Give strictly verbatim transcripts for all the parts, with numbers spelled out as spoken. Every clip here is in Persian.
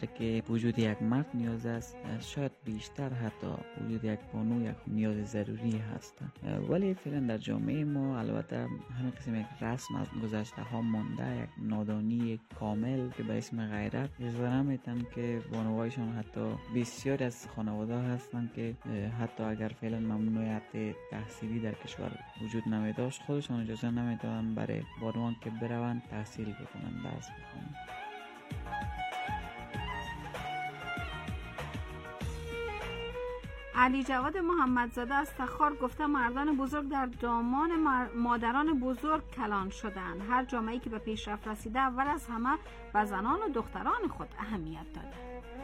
وقتی که وجود یک مرد نیاز است، شاید بیشتر حتی وجود یک بانو یک نیاز ضروری هست. ولی فعلا در جامعه ما البته همین قسم یک رسم از گذشته ها مانده، یک نادانی کامل که به اسم غیرت. اجازه نمیتن که بانوایشان حتی بسیار از خانواده هستند که حتی اگر فعلا ممنوعیت تحصیلی در کشور وجود نمیداشت، خودشان اجازه نمیدادن برای بانوان که بروند تحصیل بکنن، درس بخونن. علی جواد محمدزاده از تخار گفته مردان بزرگ در دامان مادران بزرگ کلان شدند. هر جامعه‌ای که به پیشرفت رسیده اول از همه به زنان و دختران خود اهمیت داده.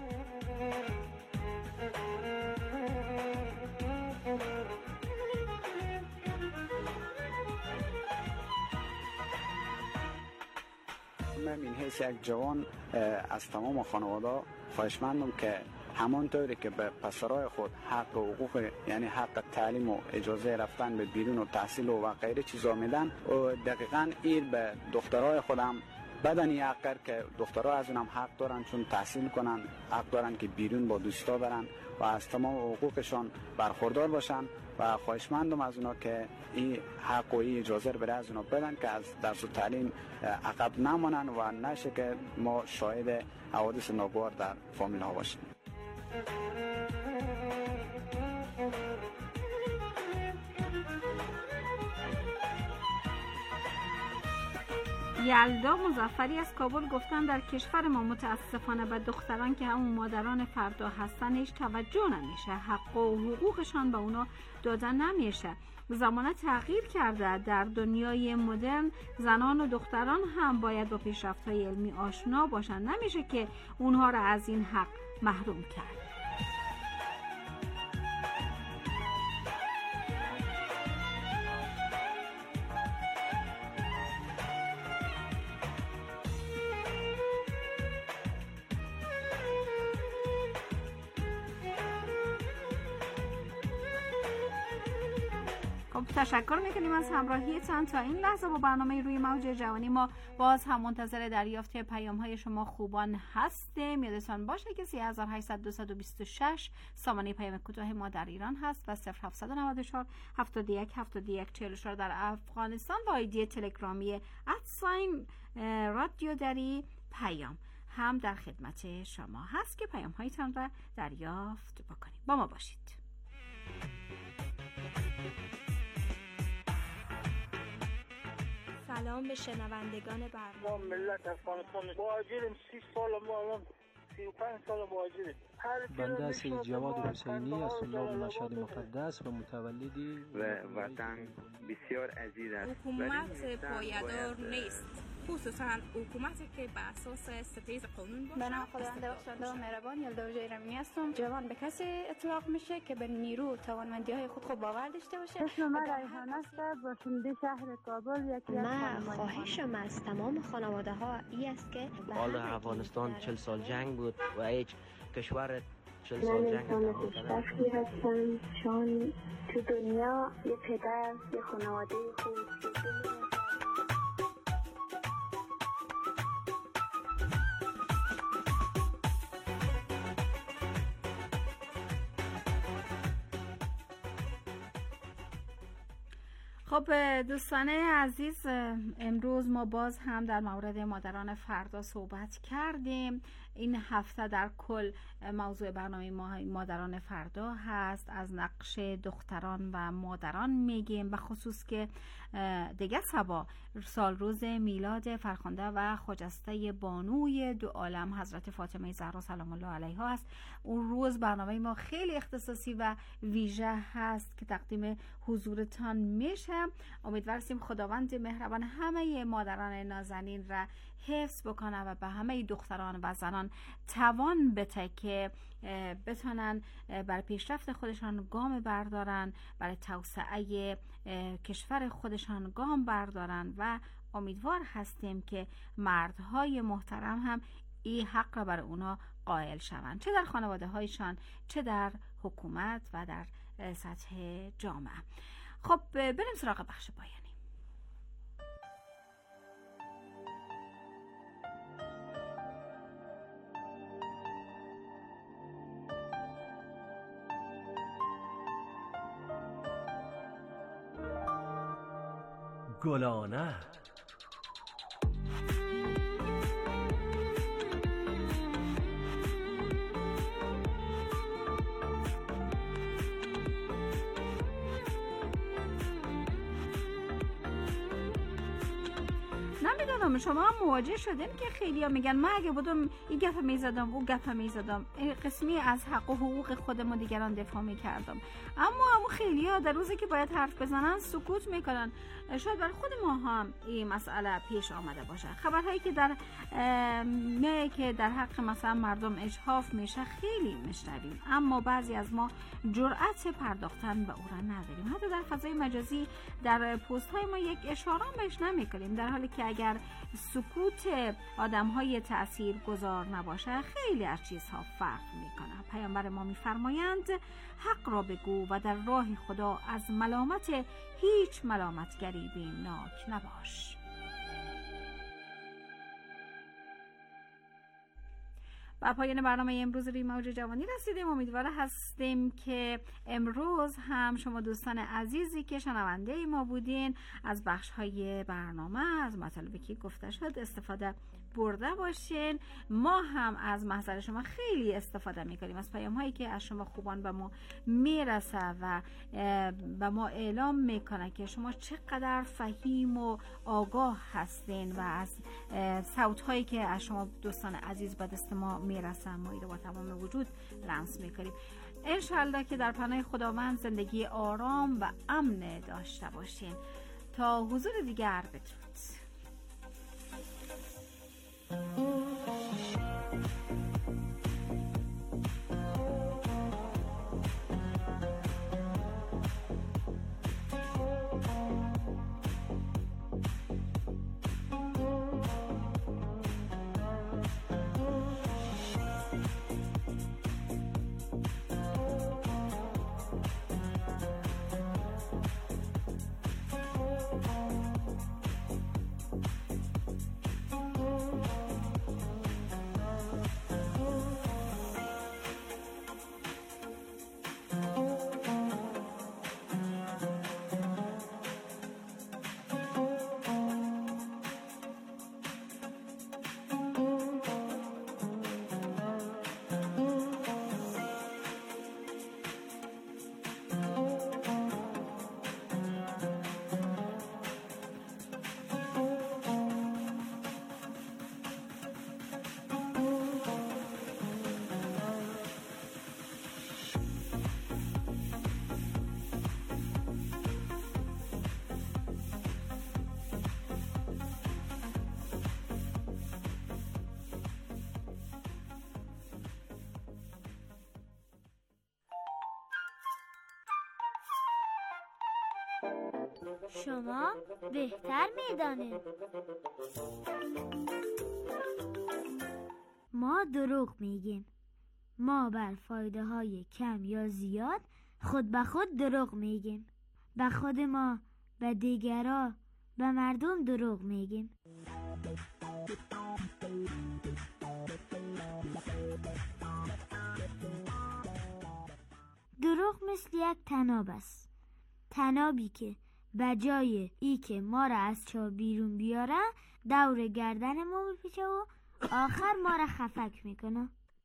من این حیث یک جوان از تمام خانواده خواهشمندم که همانطوری که به پسرای خود حق و حقوق، یعنی حق تعلیم و اجازه رفتن به بیرون و تحصیل و غیره چیزا میدن، و دقیقاً این به دخترای خودم بدنی حق که دخترها از اونم حق دارن چون تحصیل کنن، حق دارن که بیرون با دوستا برن و از تمام حقوقشان برخوردار باشن و خواهشمندم از اونا که این حق و این اجازه رو برای از اونا بدن که از درس و تعلیم عقب نمانن و نشه که ما شاهد حوادث ناگوار در فامیل ها باشیم. یلدا مظفری از کابل گفتن در کشور ما متاسفانه به دختران که همون مادران فردا هستن هیچ توجه نمیشه، حق و حقوقشان به اونا داده نمیشه. زمانه تغییر کرده، در دنیای مدرن زنان و دختران هم باید با پیشرفت‌های علمی آشنا باشن، نمیشه که اونها را از این حق محروم کرد. تشکر میکنیم از همراهیتان تا این لحظه با برنامه روی موج جوانی. ما باز هم منتظر دریافت پیام های شما خوبان هستیم. یادتان باشه که سه هزار و هشتصد دویست و بیست و شش سامانه پیام کوتاه ما در ایران هست و صفر هفتصد و نود و چهار هفتاد و یک هفتاد و یک چهل و چهار در افغانستان و آیدی تلگرامی ادساین رادیو دری پیام هم در خدمت شما هست که پیام هایتان را دریافت بکنیم. با ما باشید. سلام به شنوندگان برنامه. ما ملت افغانستان مهاجریم، سی سال ما الان سی و پنج سال مهاجریم. بنده سید جواد حسینی از طلاب مشهد مقدس و متولدی و وطن بسیار عزیز است. حکومت پایدار نیست، خصوصا حکومتی که بر اساس ستیز قانون باشه. به نام خداوند بخشنده و مهربان یلدا جیرمی هستم. جوان به کسی اطلاق میشه که به نیرو و توانمندی های خود خوب باور داشته باشه. اسم من ریحان است، باشنده شهر کابل. یکی من خواهشم از تمام خانواده ها این است که حال افغانستان چهل سال جنگ بود و هیچ کشور چهل سال جنگ تمام کرده. هستم چون تو دنیا یه پدر، یه خانواده خوب. خب دوستان عزیز، امروز ما باز هم در مورد مادران فردا صحبت کردیم. این هفته در کل موضوع برنامه ما مادران فردا هست. از نقش دختران و مادران میگیم، به خصوص که دیگه صبا سال روز میلاد فرخنده و خجسته بانوی دو عالم حضرت فاطمه زهرا سلام الله علیها است. اون روز برنامه ما خیلی اختصاصی و ویژه هست که تقدیم حضورتان میشه. امیدواریم خداوند مهربان همه مادران نازنین را حفظ بکنه و به همه دختران و زنان توان بده که بتونن بر پیشرفت خودشان گام بردارن، برای توسعه کشور خودشان گام بردارن و امیدوار هستیم که مردهای محترم هم این حق را برای اونا قائل شوند، چه در خانواده هایشان، چه در حکومت و در سطح جامعه. خب بریم سراغ بخش پایانی. گلانه. نمیدونم شما هم مواجه شدین که خیلی ها میگن من اگه بودم این گپ میزدم او گپ میزدم، قسمی از حق و حقوق خودم و دیگران دفاع میکردم، اما همون خیلی ها در روزی که باید حرف بزنن سکوت میکنن. شاید برای خود ما هم این مسئله پیش آمده باشه. خبرهایی که در میایه که در حق مثلا مردم اجحاف میشه خیلی میشنویم، اما بعضی از ما جرأت پرداختن به او را نداریم. حتی در فضای مجازی در پست های ما یک اشاره بهش نمیکنیم، در حالی که اگر سکوت آدم های تأثیر گذار نباشه خیلی از چیزها فرق میکنه. پیامبر ما میفرمایند حق را بگو و در راه خدا از ملامت هیچ ملامتگری بیمناک نباش. با پایان برنامه امروز روی موج جوانی رسیدیم. امیدوار هستیم که امروز هم شما دوستان عزیزی که شنونده ما بودین از بخش های برنامه، از مطالبی که گفته شد استفاده برده باشین. ما هم از محضر شما خیلی استفاده میکنیم، از پیام هایی که از شما خوبان به ما میرسه و به ما اعلام میکنه که شما چقدر فهیم و آگاه هستین و از صوت هایی که از شما دوستان عزیز به دست ما میرسه ما ایره با تمام وجود لمس میکنیم. انشالله که در پناه خداوند زندگی آرام و امن داشته باشین. تا حضور دیگر بدرود. شما بهتر میدانید. ما دروغ میگیم. ما بر فایده های کم یا زیاد خود به خود دروغ میگیم. به خود ما، به دیگران، به مردم دروغ میگیم. دروغ مثل یک طناب است. طنابی که به جای ای که ما را از چاه بیرون بیاره دور گردن ما بپیچه و آخر ما را خفک میکنه.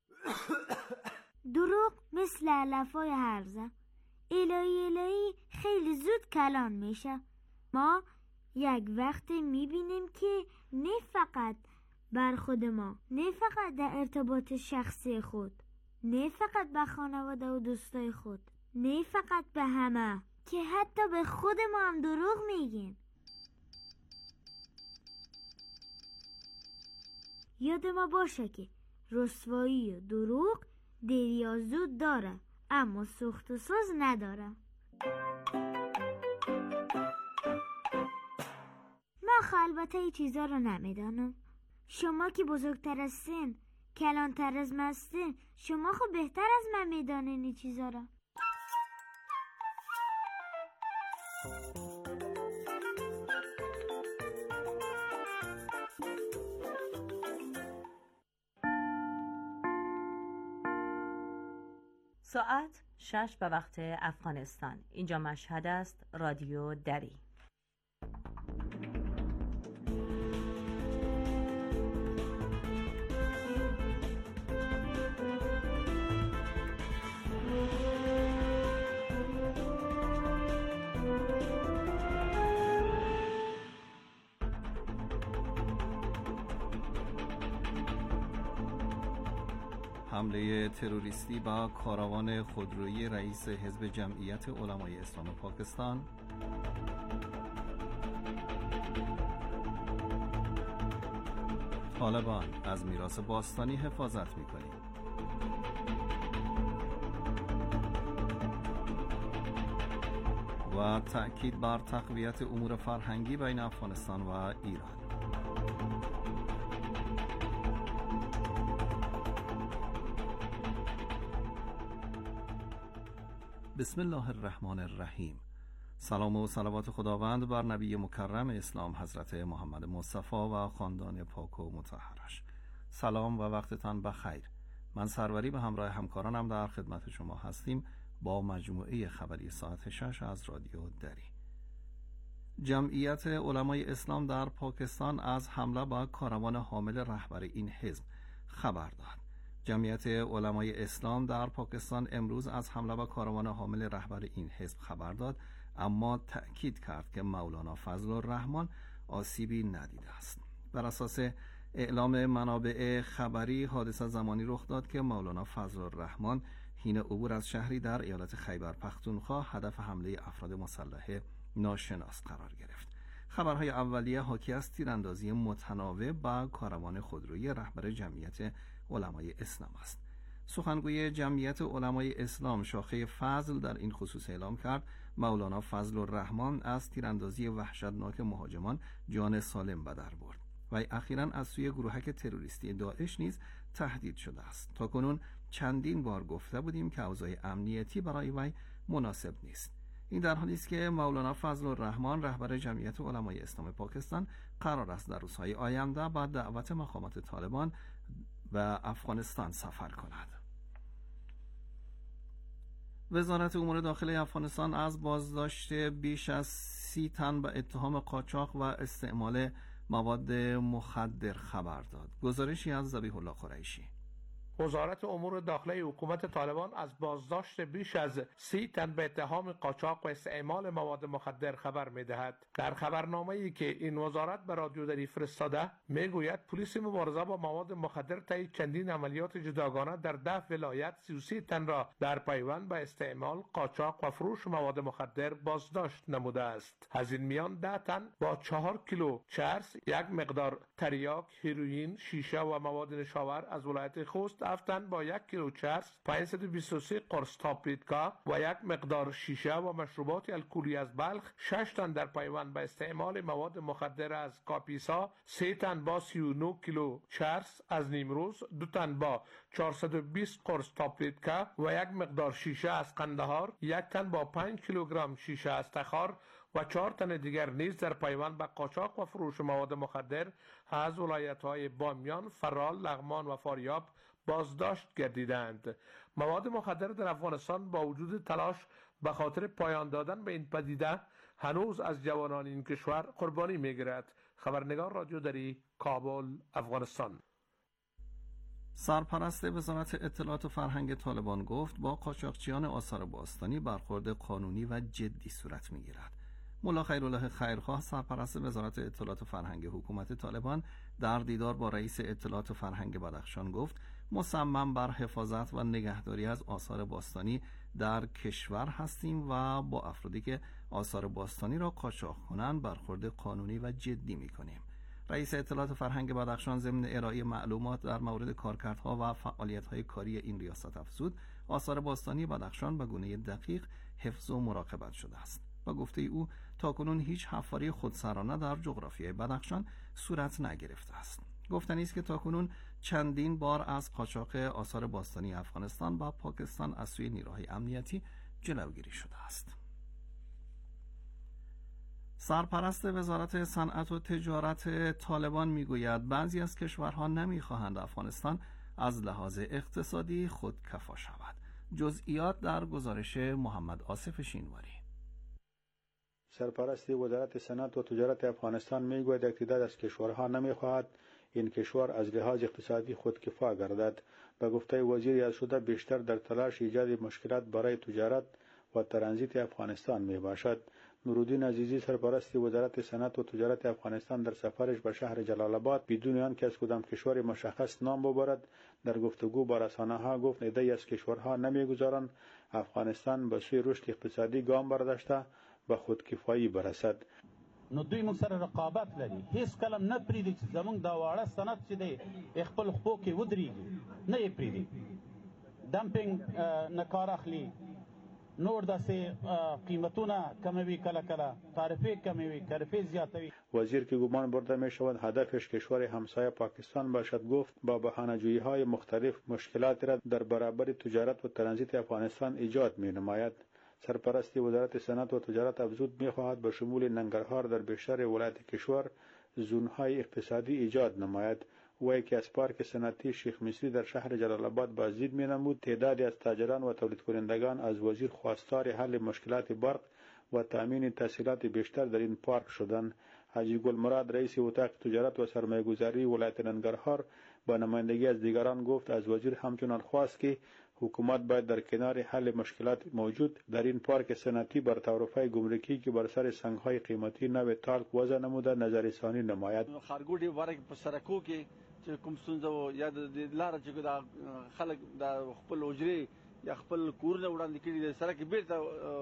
دروغ مثل علفای هرزه. الهی الهی خیلی زود کلان میشه. ما یک وقت میبینیم که نه فقط بر خود ما، نه فقط در ارتباط شخصی خود، نه فقط به خانواده و دوستای خود، نه فقط به همه، که حتی به خود ما هم دروغ میگیم. یاد ما باشه که رسوایی و دروغ دیر یا زود داره، اما سوخت و ساز نداره. من البته ای چیزا رو نمیدانم. شما که بزرگتر از سن، کلانتر از مسته، شما خب بهتر از من میدانین ای چیزا رو. ساعت شش به وقت افغانستان. اینجا مشهد است، رادیو دری. حمله تروریستی با کاروان خودرویی رئیس حزب جمعیت علمای اسلام پاکستان، طالبان از میراث باستانی حفاظت می‌کنیم. و تأکید بر تقویت امور فرهنگی بین افغانستان و ایران. بسم الله الرحمن الرحیم. سلام و صلوات خداوند بر نبی مکرم اسلام حضرت محمد مصطفی و خاندان پاک و مطهرش. سلام و وقتتان بخیر. من سروری به همراه همکارانم در خدمت شما هستیم با مجموعه خبری ساعت شش از رادیو دری. جمعیت علمای اسلام در پاکستان از حمله با کاروان حامل رهبر این حزب خبر داد. جمعیت علمای اسلام در پاکستان امروز از حمله با کاروان حامل رهبر این حزب خبر داد، اما تأکید کرد که مولانا فضل الرحمن آسیبی ندیده است. بر اساس اعلام منابع خبری، حادثه زمانی رخ داد که مولانا فضل الرحمن حین عبور از شهری در ایالت خیبر پختونخوا هدف حمله افراد مسلح ناشناس قرار گرفت. خبرهای اولیه حاکی از تیراندازی متناوب با کاروان خودرویی رهبر جمعیت علمای اسلام است. سخنگوی جمعیت علمای اسلام شاخه فضل در این خصوص اعلام کرد مولانا فضل الرحمن از تیراندازی وحشتناک مهاجمان جان سالم به در برد و اخیراً از سوی گروهک تروریستی داعش نیز تهدید شده است. تاکنون چندین بار گفته بودیم که اوضاع امنیتی برای وی مناسب نیست. این در حالی است که مولانا فضل الرحمن رهبر جمعیت علمای اسلام پاکستان قرار است در روزهای آینده با دعوت مقامات طالبان و افغانستان سفر کند. وزارت امور داخلی افغانستان از بازداشت بیش از سی تن به اتهام قاچاق و استعمال مواد مخدر خبر داد. گزارشی از ذبیح الله قریشی. وزارت امور داخلی حکومت طالبان از بازداشت بیش از سی تن به اتهام قاچاق و استعمال مواد مخدر خبر می‌دهد. در خبرنامه‌ای که این وزارت به رادیو دری فرستاده می‌گوید پلیس مبارزه با مواد مخدر طی چندین عملیات جداگانه در ده ولایت سی و سه تن را در پیوند به استعمال، قاچاق و فروش مواد مخدر بازداشت نموده است. از این میان ده تن با چهار کیلو چرس، یک مقدار تریاک، هیروئین، شیشه و مواد نشاور از ولایت خوست، هفتن با یک کیلو چرس، پانصد و بیست و سه قرص تاپلیتکا و یک مقدار شیشه و مشروبات الکلی از بلخ، شش تن در پیوند به استعمال مواد مخدر از کاپیسا، سه تن با سی و نه کیلو چرس از نیمروز، دو تن با چهارصد و بیست قرص تاپلیتکا و یک مقدار شیشه از قندهار، یک تن با پنج کیلوگرم شیشه از تخار و چهار تن دیگر نیز در پیوند به قاچاق و فروش مواد مخدر از ولایت‌های بامیان، فرال، لغمان و فاریاب بازداشت گردیدند. مواد مخدر در افغانستان با وجود تلاش به خاطر پایان دادن به این پدیده هنوز از جوانان این کشور قربانی می‌گیرد. خبرنگار رادیو دری، کابل، افغانستان. سرپرست وزارت اطلاعات و فرهنگ طالبان گفت با قاچاقچیان آثار باستانی برخورد قانونی و جدی صورت می‌گیرد. ملا خیرالله خیرخواه، سرپرست وزارت اطلاعات و فرهنگ حکومت طالبان، در دیدار با رئیس اطلاعات و فرهنگ بدخشان گفت مصمم بر حفاظت و نگهداری از آثار باستانی در کشور هستیم و با افرادی که آثار باستانی را قاچاق کنند برخورد قانونی و جدی می‌کنیم. رئیس اطلاعات و فرهنگ بدخشان ضمن ارائه معلومات در مورد کارکردها و فعالیت‌های کاری این ریاست افزود آثار باستانی بدخشان به گونه دقیق حفظ و مراقبت شده است. با گفته او تاکنون هیچ حفاری خودسرانه در جغرافیای بدخشان صورت نگرفته است. گفتنی است که تاکنون چندین بار از قاچاق آثار باستانی افغانستان و پاکستان از سوی نیروهای امنیتی جلوگیری شده است. سرپرست وزارت صنعت و تجارت طالبان میگوید بعضی از کشورها نمیخواهند افغانستان از لحاظ اقتصادی خودکفا شود. جزئیات در گزارش محمد آصف شینواری. سرپرست وزارت صنعت و تجارت افغانستان میگوید اقتدار از کشورها نمیخواهد این کشور از لحاظ اقتصادی خودکفا گردد. به گفته وزیر یاد شده بیشتر در تلاش ایجاد مشکلات برای تجارت و ترانزیت افغانستان می باشد. نورالدین عزیزی سرپرست وزارت صنعت و تجارت افغانستان در سفرش به شهر جلال آباد بدون آنکه از کدام کشور مشخص نام ببرد در گفتگو با رسانه‌ها گفت عده‌ای از کشورها نمیگذارند افغانستان به سوی رشد اقتصادی گام برداشته به خودکفایی برسد. نو دوی موږ سره رقابت لري هیڅ کله نه پریږدي چې زموږ دا واړه صنعت چې دی خپل خپو کې ودرېږي نه یې پریږدي ډمپینګ نه کار اخلي نور داسې قیمتونه کموي کله کله تعرفه کموي تعرفه زیاتوي. وزیر که گمان برده می شود هدفش کشور همسایه پاکستان باشد گفت با بهانه‌جویی های مختلف مشکلاتی را در برابر تجارت و ترانزیت افغانستان ایجاد می نماید. سرپرست وزارت صنعت و تجارت افزود می‌خواهد به شمول ننگرهار در بیشتر ولایت کشور زون‌های اقتصادی ایجاد نماید. وی که از پارک صنعتی شیخ مصری در شهر جلال آباد بازدید می‌نمود تعدادی از تاجران و تولید کنندگان از وزیر خواستار حل مشکلات برق و تامین تسهیلات بیشتر در این پارک شدند. حاجی گل مراد رئیس اتاق تجارت و سرمایه‌گذاری ولایت ننگرهار با نمایندگی از دیگران گفت از وزیر همچنان خواست که حکومت باید در کنار حل مشکلات موجود در این پارک صنعتی بر تعرفه گمرکی که بر سر سنگ‌های قیمتی نو تالک وضع نموده نظرثانی نماید. خارګوټي ورک په سرکو کې چې کوم ستونزه یا د لار چې د خلک د خپل اجري یا خپل کورونه وړاندې کړي د سرک بیرته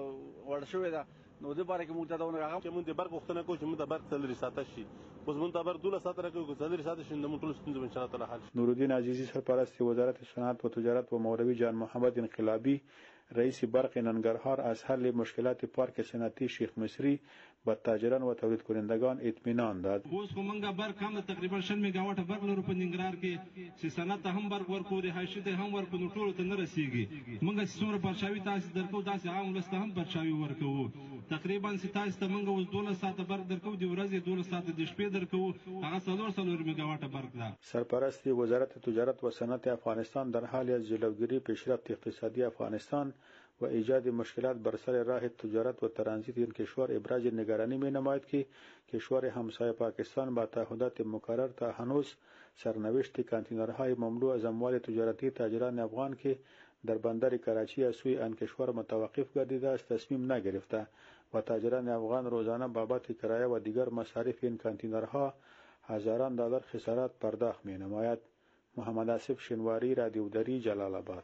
وړ شوې ده نو د بارے کې موږ ته دا ونه چې موږ د برق وختونه کوو چې موږ د برق څلوري ساعته شي اوس موږ د برق دوله ساعته راکوو که څلوري ساعته شي نو موږ ټول ستونزې ان شاء الله تعالی حل شي. نورالدین عزیزی سرپرست وزارت صنعت و تجارت و مولوی جان محمد انقلابی رئیس برق ننگرهار از حل مشکلات پارک صنعتی شیخ مصری با تاجران و تولید کنندگان اطمینان داد. اوس خو موږ برق هم تقریبا شل میگاواټه برق لرو په ننګرهار کې چې صنعت ته هم برق ورکو رهایشي ته هم ورکو نو ټولو ته نه رسیږي. موږ چې څومره پرچاوي تاسو درکو داسې عام ولس ته هم پرچاوي ورکو. تقریبا چې تاسو ته موږ اوس دوله ساعته برق درکو دی ورځې دوله ساعته د شپې درکو هغه څلور څلور میگاواټه برق ده. سرپرست وزارت تجارت و صنعت افغانستان در حال از جلوگیری پیشرفت اقتصادی افغانستان و ایجاد مشکلات بر سر راه تجارت و ترانزیت این کشور ابراز نگرانی می نماید که کشور همسایه پاکستان با تعهدات مکرر تا هنوز سرنوشت کانتینرهای مملو از اموال تجارتی تاجران افغان که در بندر کراچی از سوی آن کشور متوقف گردیده است تصمیم نگرفته و تاجران افغان روزانه بابت کرایه و دیگر مصارف این کانتینرها هزاران دلار خسارات پرداخت می نماید. محمد آصف شنواری، رادیو دری، جلال آباد.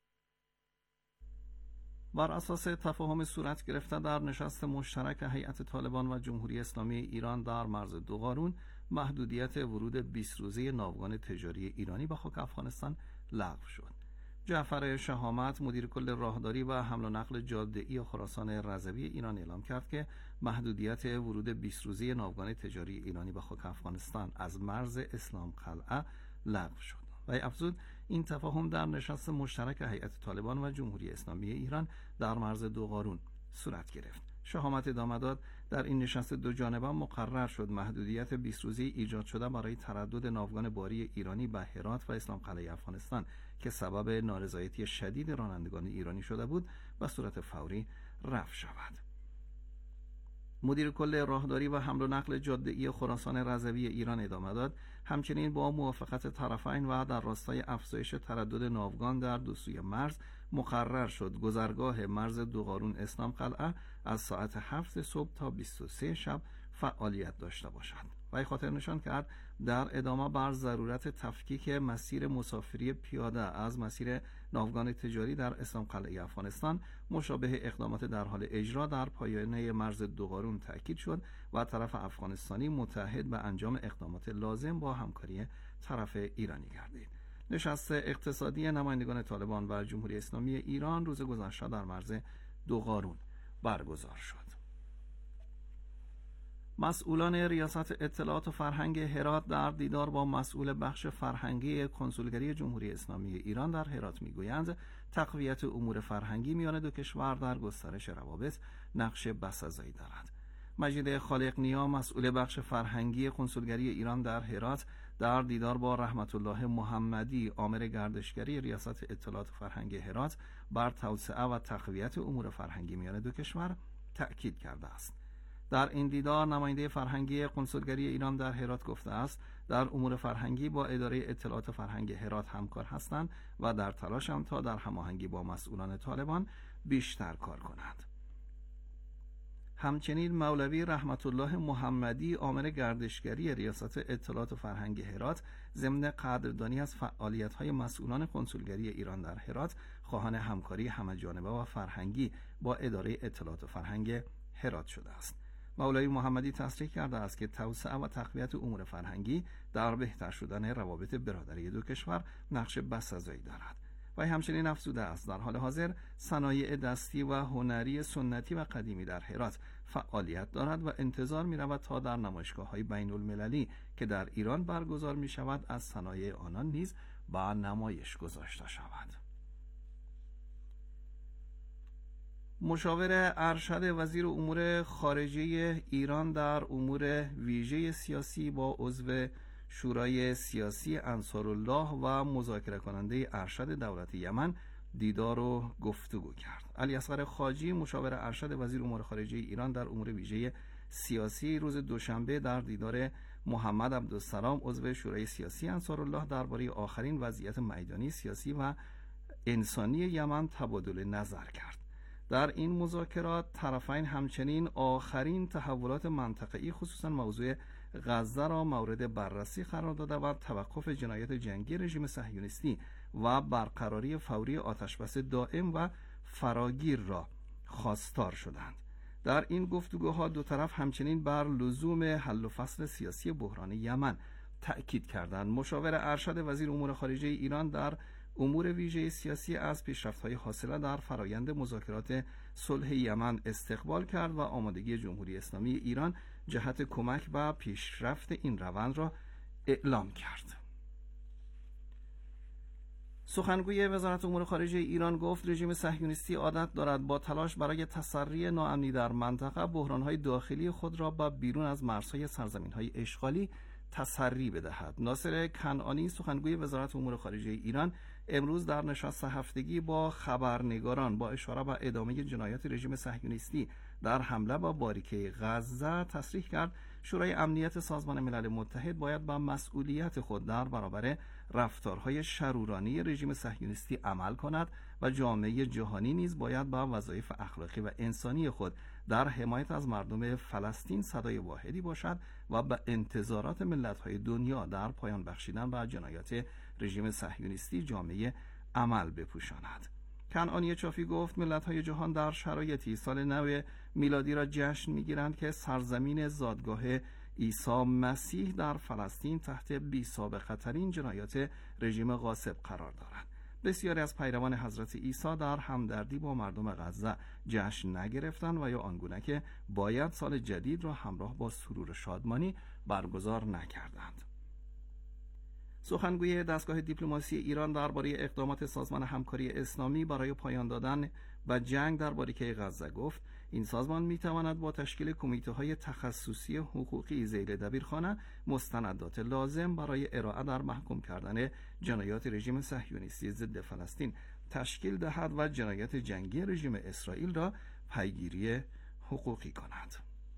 بر اساس تفاهم صورت گرفته در نشست مشترک هیئت طالبان و جمهوری اسلامی ایران در مرز دوقارون محدودیت ورود بیست روزه ناوگان تجاری ایرانی به خاک افغانستان لغو شد. جعفر شهامت مدیر کل راهداری و حمل و نقل جاده‌ای خراسان رضوی ایران اعلام کرد که محدودیت ورود بیست روزه ناوگان تجاری ایرانی به خاک افغانستان از مرز اسلام قلعه لغو شد. و افزود این تفاهم در نشست مشترک هیئت طالبان و جمهوری اسلامی ایران در مرز دوقارون صورت گرفت. شهامت ادامه داد در این نشست دو جانبه مقرر شد محدودیت بیست روزه ایجاد شده برای تردد ناوگان باری ایرانی به هرات و اسلام قلعه افغانستان که سبب نارضایتی شدید رانندگان ایرانی شده بود به صورت فوری رفع شود. مدیر کل راهداری و حمل و نقل جاده‌ای خراسان رضوی ایران ادامه داد همچنین با موافقت طرفین و در راستای افزایش تردد ناوگان در دو سوی مرز مقرر شد گذرگاه مرز دوقارون اسلام قلعه از ساعت هفت صبح تا بیست و سه شب فعالیت داشته باشد. و خاطر نشان کرد در ادامه بر ضرورت تفکیک مسیر مسافری پیاده از مسیر ناوگان تجاری در اسلام قلعه افغانستان مشابه اقدامات در حال اجرا در پایانه مرز دوقارون تأکید شد و طرف افغانستانی متحد به انجام اقدامات لازم با همکاری طرف ایرانی گردید. نشست اقتصادی نمایندگان طالبان و جمهوری اسلامی ایران روز گذشته در مرز دوقارون برگزار شد. مسئولان ریاست اطلاعات و فرهنگ هرات در دیدار با مسئول بخش فرهنگی کنسولگری جمهوری اسلامی ایران در هرات میگویند تقویت امور فرهنگی میان دو کشور در گسترش روابط نقش بسزایی دارد. مجید خالق نیا مسئول بخش فرهنگی کنسولگری ایران در هرات در دیدار با رحمت الله محمدی آمر گردشگری ریاست اطلاعات و فرهنگ هرات بر توسعه و تقویت امور فرهنگی میان دو کشور تأکید کرده است. در این دیدار نماینده فرهنگی کنسولگری ایران در هرات گفته است در امور فرهنگی با اداره اطلاعات فرهنگ هرات همکار هستند و در تلاشند تا در هماهنگی با مسئولان طالبان بیشتر کار کنند. همچنین مولوی رحمت الله محمدی آمر گردشگری ریاست اطلاعات فرهنگ هرات ضمن قدردانی از فعالیت‌های مسئولان کنسولگری ایران در هرات خواهان همکاری همه‌جانبه و فرهنگی با اداره اطلاعات فرهنگ هرات شده است. مولوی محمدی تصریح کرده است که توسعه و تقویت امور فرهنگی در بهتر شدن روابط برادری دو کشور نقش بسزایی دارد. و همچنین افزوده است در حال حاضر صنایع دستی و هنری سنتی و قدیمی در هرات فعالیت دارد و انتظار می رود تا در نمایشگاه‌های بین المللی که در ایران برگزار می شود از صنایع آنان نیز با نمایش گذاشته شود. مشاور ارشد وزیر امور خارجه ایران در امور ویژه سیاسی با عضو شورای سیاسی انصارالله و مذاکره کننده ارشد دولت یمن دیدار و گفتگو کرد. علی اصغر خاجی مشاور ارشد وزیر امور خارجه ایران در امور ویژه سیاسی روز دوشنبه در دیدار محمد عبدالسلام عضو شورای سیاسی انصارالله درباره آخرین وضعیت میدانی سیاسی و انسانی یمن تبادل نظر کرد. در این مذاکرات طرفین همچنین آخرین تحولات منطقه‌ای خصوصا موضوع غزه را مورد بررسی قرار داده و توقف جنایات جنگی رژیم صهیونیستی و برقراری فوری آتشبس دائم و فراگیر را خواستار شدند. در این گفتگوها دو طرف همچنین بر لزوم حل و فصل سیاسی بحران یمن تأکید کردند. مشاور ارشد وزیر امور خارجه ایران در امور ویژه سیاسی از پیشرفت‌های حاصله در فرایند مذاکرات صلح یمن استقبال کرد و آمادگی جمهوری اسلامی ایران جهت کمک و پیشرفت این روند را اعلام کرد. سخنگوی وزارت امور خارجه ایران گفت رژیم صهیونیستی عادت دارد با تلاش برای تسری ناامنی در منطقه بحران‌های داخلی خود را با بیرون از مرزهای سرزمین‌های اشغالی تسری بدهد. ناصر کنعانی سخنگوی وزارت امور خارجه ایران امروز در نشست هفتگی با خبرنگاران با اشاره به ادامه جنایات رژیم صهیونیستی در حمله با باریکه غزه تصریح کرد شورای امنیت سازمان ملل متحد باید با مسئولیت خود در برابر رفتارهای شرورانه رژیم صهیونیستی عمل کند و جامعه جهانی نیز باید با وظایف اخلاقی و انسانی خود در حمایت از مردم فلسطین صدای واحدی باشد و به انتظارات ملت‌های دنیا در پایان بخشیدن و جنایات رژیم صهیونیستی جامعه عمل بپوشاند. کنعانی چافی گفت ملت‌های جهان در شرایطی سال نو میلادی را جشن می‌گیرند که سرزمین زادگاه عیسی مسیح در فلسطین تحت بی‌سابقه‌ترین جنایات رژیم غاصب قرار دارد. بسیاری از پیروان حضرت عیسی در همدردی با مردم غزه جشن نگرفتند و یا آنگونه که باید سال جدید را همراه با سرور شادمانی برگزار نکردند. سخنگوی دستگاه دیپلماسی ایران درباره اقدامات سازمان همکاری اسلامی برای پایان دادن و جنگ در باریکه غزه گفت این سازمان میتواند با تشکیل کمیته‌های تخصصی حقوقی زیر دبیرخانه مستندات لازم برای ارائه در محکوم کردن جنایات رژیم صهیونیستی ضد فلسطین تشکیل دهد و جنایات جنگی رژیم اسرائیل را پیگیری حقوقی کند.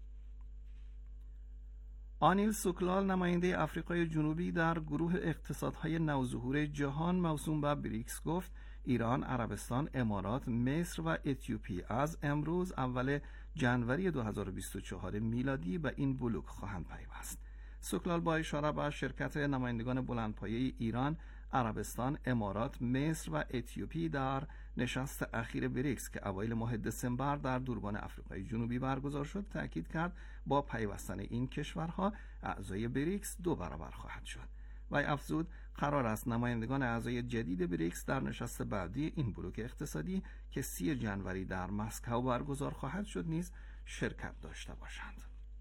آنیل سوکلال نماینده آفریقای جنوبی در گروه اقتصادهای نوظهور جهان موسوم به بریکس گفت ایران، عربستان، امارات، مصر و اتیوپی از امروز اول جنوری دو هزار و بیست و چهار میلادی به این بلوک خواهند پیوست. سوکلال با اشاره به شرکت نمایندگان بلندپایه ایران، عربستان، امارات، مصر و اتیوپی در نشست اخیر بریکس که اوایل ماه دسامبر در دوربان آفریقای جنوبی برگزار شد تأکید کرد با پیوستن این کشورها اعضای بریکس دو برابر خواهد شد. و افزود قرار است نمایندگان اعضای جدید بریکس در نشست بعدی این بلوک اقتصادی که سی جنوری در مسکو برگزار خواهد شد نیز شرکت داشته باشند.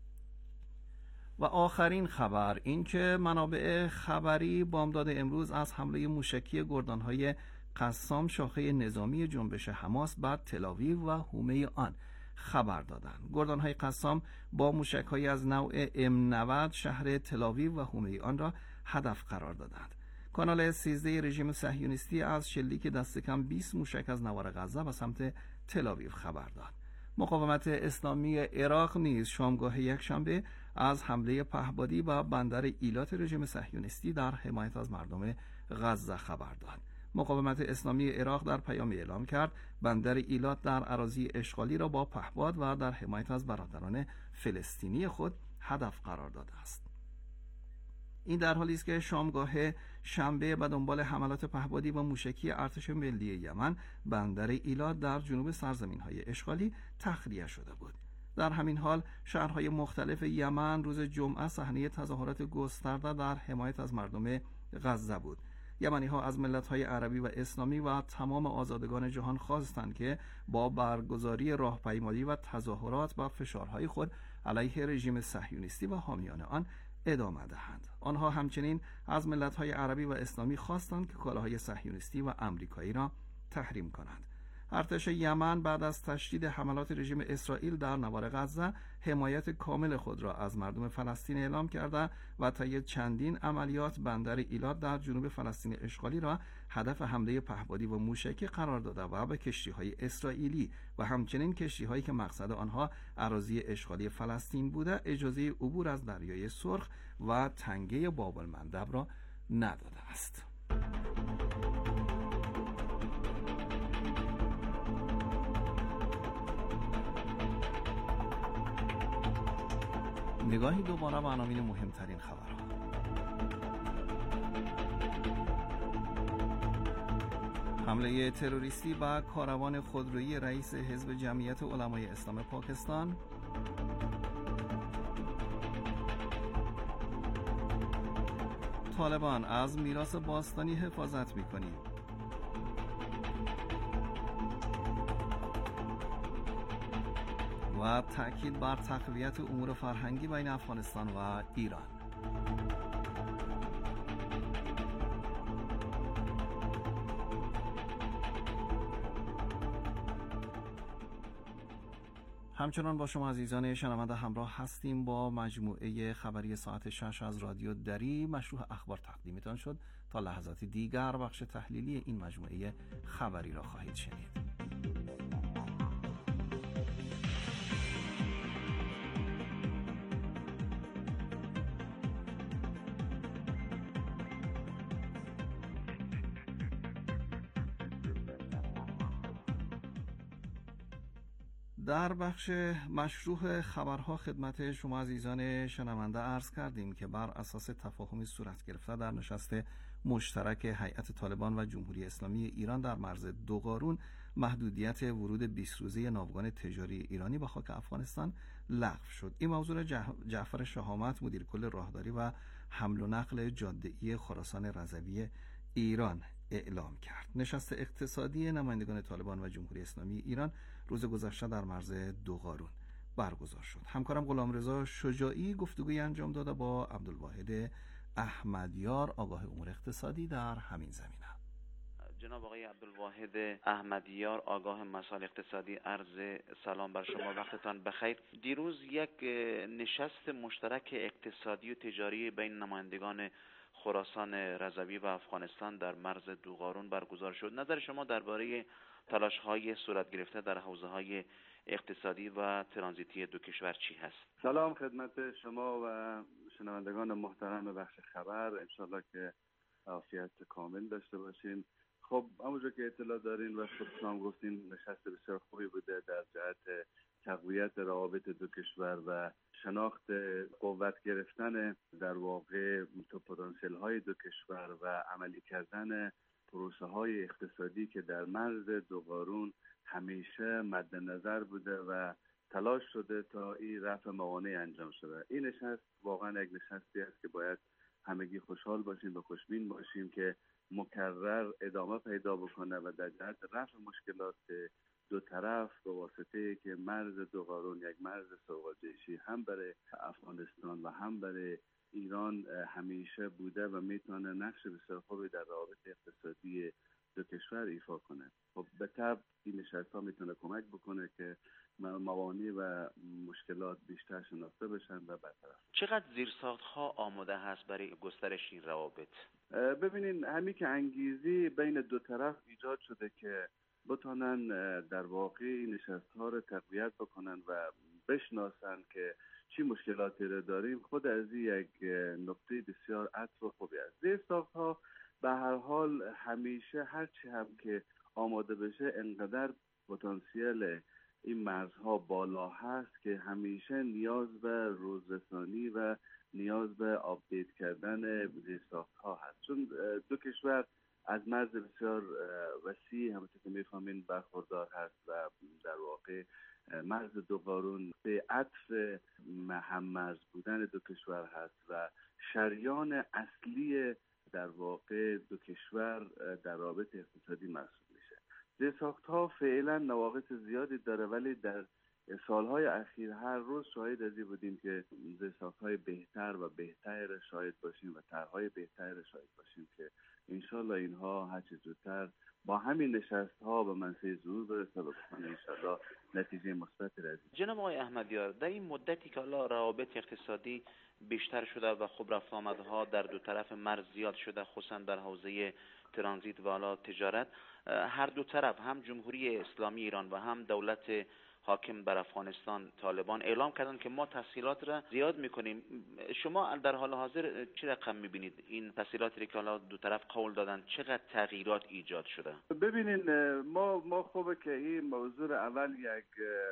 و آخرین خبر این که منابع خبری بامداد امروز از حمله موشکی گردانهای قسام شاخه نظامی جنبش حماس بر تل‌آویو و حومه آن خبر دادند. گردانهای قسام با موشک‌هایی از نوع ام نود شهر تل‌آویو و حومه آن را هدف قرار دادند. کانال سیزده رژیم صهیونیستی از شلیک دست کم بیست موشک از نوار غزه و سمت تل‌آویو خبر داد. مقاومت اسلامی عراق نیز شامگاه یکشنبه از حمله پهپادی و بندر ایلات رژیم صهیونیستی در حمایت از مردم غزه خبر داد. مقاومت اسلامی عراق در پیامی اعلام کرد بندر ایلات در اراضی اشغالی را با پهپاد و در حمایت از برادران فلسطینی خود هدف قرار داده است. این در حالی است که شامگاه شنبه به دنبال حملات پهپادی و موشکی ارتش ملی یمن بندر ایلات در جنوب سرزمین‌های اشغالی تخلیه شده بود. در همین حال شهرهای مختلف یمن روز جمعه صحنه تظاهرات گسترده در حمایت از مردم غزه بود. یمنی‌ها از ملت‌های عربی و اسلامی و تمام آزادگان جهان خواستند که با برگزاری راهپیمایی و تظاهرات با فشارهای خود علیه رژیم صهیونیستی و حامیان آن ادامه دهند. آنها همچنین از ملت‌های عربی و اسلامی خواستند که کالاهای صهیونیستی و آمریکایی را تحریم کنند. ارتش یمن بعد از تشدید حملات رژیم اسرائیل در نوار غزه حمایت کامل خود را از مردم فلسطین اعلام کرده و طی چندین عملیات بندر ایلات در جنوب فلسطین اشغالی را هدف حمله پهپادی و موشکی قرار داده و به کشتی‌های اسرائیلی و همچنین کشتی‌هایی که مقصد آنها اراضی اشغالی فلسطین بوده اجازه عبور از دریای سرخ و تنگه باب المندب را نداده است. نگاهی دوباره به عناوین مهمترین خبرها. حمله تروریستی به کاروان خودرویی رئیس حزب جمعیت علمای اسلام پاکستان. طالبان از میراث باستانی حفاظت می‌کنیم. و تأکید بر تقویت امور فرهنگی بین افغانستان و ایران. همچنان با شما عزیزان شنونده همراه هستیم. با مجموعه خبری ساعت شش از رادیو دری مشروع اخبار تقدیمتان شد. تا لحظات دیگر بخش تحلیلی این مجموعه خبری را خواهید شنید. در بخش مشروع خبرها خدمت شما عزیزان شنونده عرض کردیم که بر اساس تفاهمی صورت گرفته در نشست مشترک هیئت طالبان و جمهوری اسلامی ایران در مرز دوقارون محدودیت ورود بیست روزه ناوگان تجاری ایرانی به خاک افغانستان لغو شد. این موضوع را جعفر شهامت مدیر کل راهداری و حمل و نقل جاده‌ای خراسان رضوی ایران اعلام کرد. نشست اقتصادی نمایندگان طالبان و جمهوری اسلامی ایران روز گذشته در مرز دوقارون برگزار شد. همکارم غلامرضا شجاعی گفتگوی انجام داده با عبدالواحد احمدیار آگاه امور اقتصادی در همین زمینه. جناب آقای عبدالواحد احمدیار آگاه مسائل اقتصادی، عرض سلام بر شما، وقتتان بخیر. دیروز یک نشست مشترک اقتصادی و تجاری بین نمایندگان خراسان رضوی و افغانستان در مرز دوقارون برگزار شد. نظر شما درباره تلاش‌های صورت گرفته در حوزه‌های اقتصادی و ترانزیتی دو کشور چی هست؟ سلام خدمت شما و شنوندگان محترم بخش خبر، انشالله که عافیت کامل داشته باشین. خب همونجور که اطلاع دارین و خودتون هم گفتین نشست بسیار خوبی بوده در جهت تقویت روابط دو کشور و شناخت قوت گرفتن در واقع پتانسیل های دو کشور و عملی کردن پروسه های اقتصادی که در مرز دوقارون همیشه مد نظر بوده و تلاش شده تا این رفع موانع انجام شده. این نشست واقعا یک نشستی است که باید همگی خوشحال باشیم و خوشبین باشیم که مکرر ادامه پیدا بکنه و در جهت رفع مشکلات دو طرف به واسطه که مرز دوقارون یک مرز سوقاتیشی هم برای افغانستان و هم برای ایران همیشه بوده و میتونه نقش بسیار خوبی در روابط اقتصادی دو کشور ایفا کنه. خب به طب این نشست‌ها میتونه کمک بکنه که موانع و مشکلات بیشتر شناخته بشن و برطرف. چقدر زیرساخت‌ها آماده هست برای گسترش این روابط؟ ببینین همین که انگیزی بین دو طرف ایجاد شده که بتونن در واقع این نشست ها رو تقویت بکنن و بشناسن که چی مشکلاتی رو داریم، خود از یک نقطه بسیار عطف و خوبی است. زیرساخت ها به هر حال همیشه هرچی هم که آماده بشه انقدر پتانسیل این مرزها بالا هست که همیشه نیاز به روزرسانی و نیاز به آپدیت کردن زیرساخت ها هست، چون دو کشور از مرز بسیار وسیع همونطور که میفهمین برخوردار هست و در واقع مرز دو قارون به عطف هم مرز بودن دو کشور هست و شریان اصلی در واقع دو کشور در رابطه اقتصادی محسوب میشه. زیرساخت ها فعلا نواقص زیادی داره، ولی در سالهای اخیر هر روز شاهد ازی بودیم که زیرساخت های بهتر و بهتر شاهد باشیم و طرحهای بهتر شاهد باشیم که انشالله اینها هرچه زودتر با همین نشست ها به منصه ظهور برسه و بکنه انشالله نتیجه مثبت رسید. جناب آقای احمدیار، در این مدتی که حالا روابط اقتصادی بیشتر شده و خوب رفت آمدها در دو طرف مرز زیاد شده، خصوصا در حوزه ترانزیت و حالا تجارت، هر دو طرف هم جمهوری اسلامی ایران و هم دولت حاکم بر افغانستان طالبان اعلام کردن که ما تسهیلات را زیاد میکنیم. شما در حال حاضر چه رقم میبینید این تسهیلاتی که حالا دو طرف قول دادن چقدر تغییرات ایجاد شده؟ ببینین ما ما خوبه که این موضوع اول یک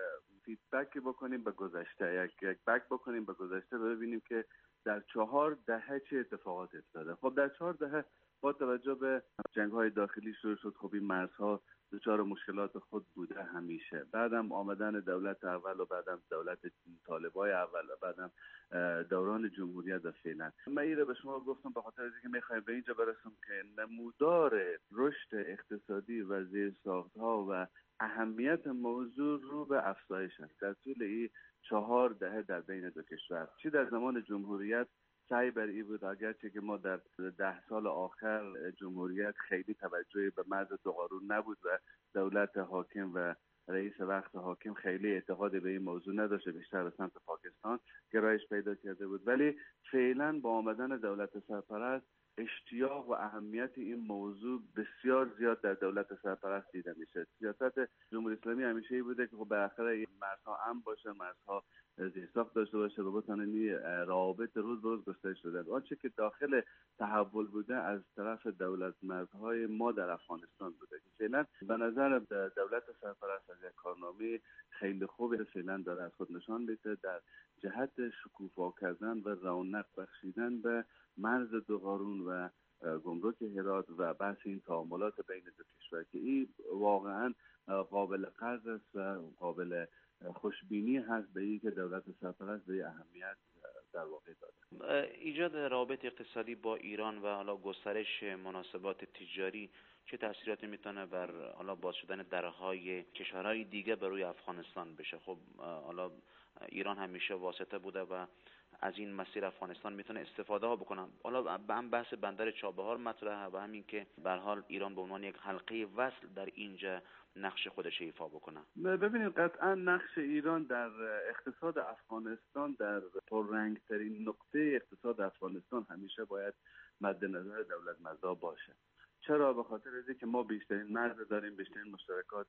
فیدبک بکنیم به گذشته، یک یک بک بکنیم به گذشته و ببینیم که در چهار دهه چه اتفاقات افتاده. خب در چهار دهه با توجه به جنگ‌های داخلی شروع شد، خب این مرزها دچار مشکلات خود بوده همیشه. بعدم آمدن دولت اول و بعدم دولت طالبای اول و بعدم دوران جمهوریت و فعلا. من این رو به شما گفتم به خاطر اینکه میخوایم به اینجا برسیم که نمودار رشد اقتصادی و زیرساخت‌ها و اهمیت موضوع رو به افزایش است در طول این چهار دهه در بین دو کشور. چی در زمان جمهوریت سعی بر این بود، اگرچه که ما در ده سال آخر جمهوریت خیلی توجهی به مرز دو قارون نبود و دولت حاکم و رئیس وقت حاکم خیلی اعتقاد به این موضوع نداشت، بیشتر به سمت پاکستان گرایش پیدا کرده بود. ولی فعلا با آمدن دولت سرپرست اشتیاق و اهمیت این موضوع بسیار زیاد در دولت سرپرست دیده میشه. سیاست جمهوری اسلامی همیشه ای بوده که خب بالاخره این مرزها امن باشه، مرزها زیرساخت داشته باشه و بتونه این روابط روز به روز گسترش بده. آنچه که داخل تحول بوده از طرف دولت مردهای ما در افغانستان بوده که فعلا به نظر دولت سرپرست از یک کارنامه خیلی خوبی فعلا داره از خود نشان میده در جهت شکوفا کردن و رونق بخشیدن به مرز دو قارون و گمرک هرات و بحث این تعاملات بین دو کشور که این واقعا قابل قدر است و قابل خوشبینی هست به این که دولت سرپرست به اهمیت در واقع داده. ایجاد روابط اقتصادی با ایران و حالا گسترش مناسبات تجاری چه تأثیراتی میتونه بر حالا باز شدن درهای کشورهای دیگه بر روی افغانستان بشه؟ خب حالا ایران همیشه واسطه بوده و از این مسیر افغانستان میتونه استفاده ها بکنن. حالا هم بحث بندر چابهار مطرحه و همین که به هر حال ایران به عنوان یک حلقه وصل در اینجا نقش خودش ایفا بکنه. ببینید قطعا نقش ایران در اقتصاد افغانستان در پررنگترین نقطه اقتصاد افغانستان همیشه باید مد نظر دولت مزدا باشه. چرا؟ به خاطر اینکه که ما بیشترین مرز داریم، بیشترین مشترکات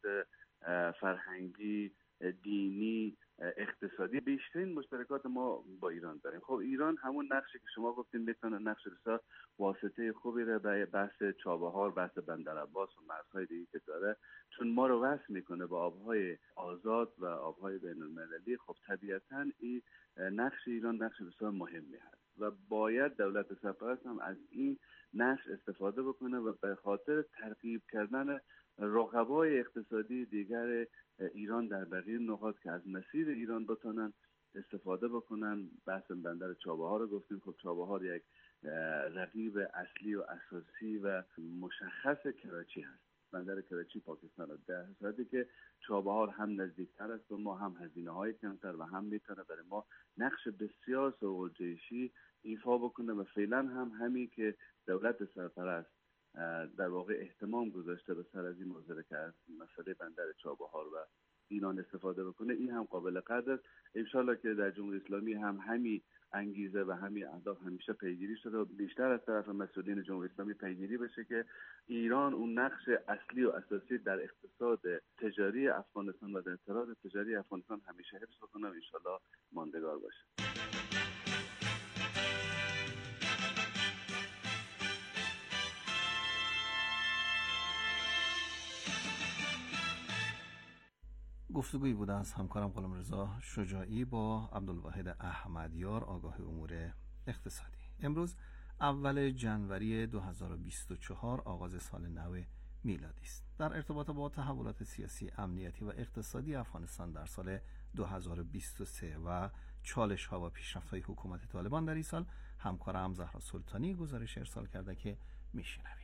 فرهنگی، دینی، اقتصادی، بیشترین مشترکات ما با ایران داریم. خب ایران همون نقشی که شما گفتین میتونه نقش بسیار واسطه خوبی رو به بحث چابهار، بحث بندرعباس و مرزهای دیگه که داره، چون ما رو وصل میکنه با آبهای آزاد و آبهای بین المللی. خب طبیعتا این نقش ایران نقش بسیار مهمی هست و باید دولت سرپرست هم از این نقش استفاده بکنه و به خاطر ترغیب کردن رقبای اقتصادی دیگر ایران در بقیه نقاط که از مسیر ایران بتونن استفاده بکنن. بحث بندر چابهار رو گفتیم. خب چابهار یک رقیب اصلی و اساسی و مشخص کراچی هست. بندر کراچی پاکستان رو در صورتی که چابهار هم نزدیکتر است و ما هم هزینه های کمتر و هم میتونه برای ما نقش بسیار سوالجویشی ایفا بکنه و فعلا هم همین که دولت سرپرست در واقع اهتمام گذاشته به سر از این موضوع که از مسئله بندر چابهار و ایران استفاده بکنه، این هم قابل قدر است. انشالله که در جمهوری اسلامی هم همین انگیزه و همین اهداف همیشه پیگیری شده و بیشتر از طرف مسئولین جمهوری اسلامی پیگیری بشه که ایران اون نقش اصلی و اساسی در اقتصاد تجاری افغانستان و در انتراض تجاری افغانستان همیشه حفظ بکنه و انشالله ماندگار باشه. گفتگویی بوده از همکارم غلامرضا شجاعی با عبدالواحد احمدیار آگاه امور اقتصادی. امروز اول جنوری دو هزار و بیست و چهار آغاز سال نو میلادی است. در ارتباط با تحولات سیاسی، امنیتی و اقتصادی افغانستان در سال دو هزار و بیست و سه و چالش ها و پیشرفت های حکومت طالبان در این سال، همکارم زهرا سلطانی گزارش ارسال کرده که میشنویم.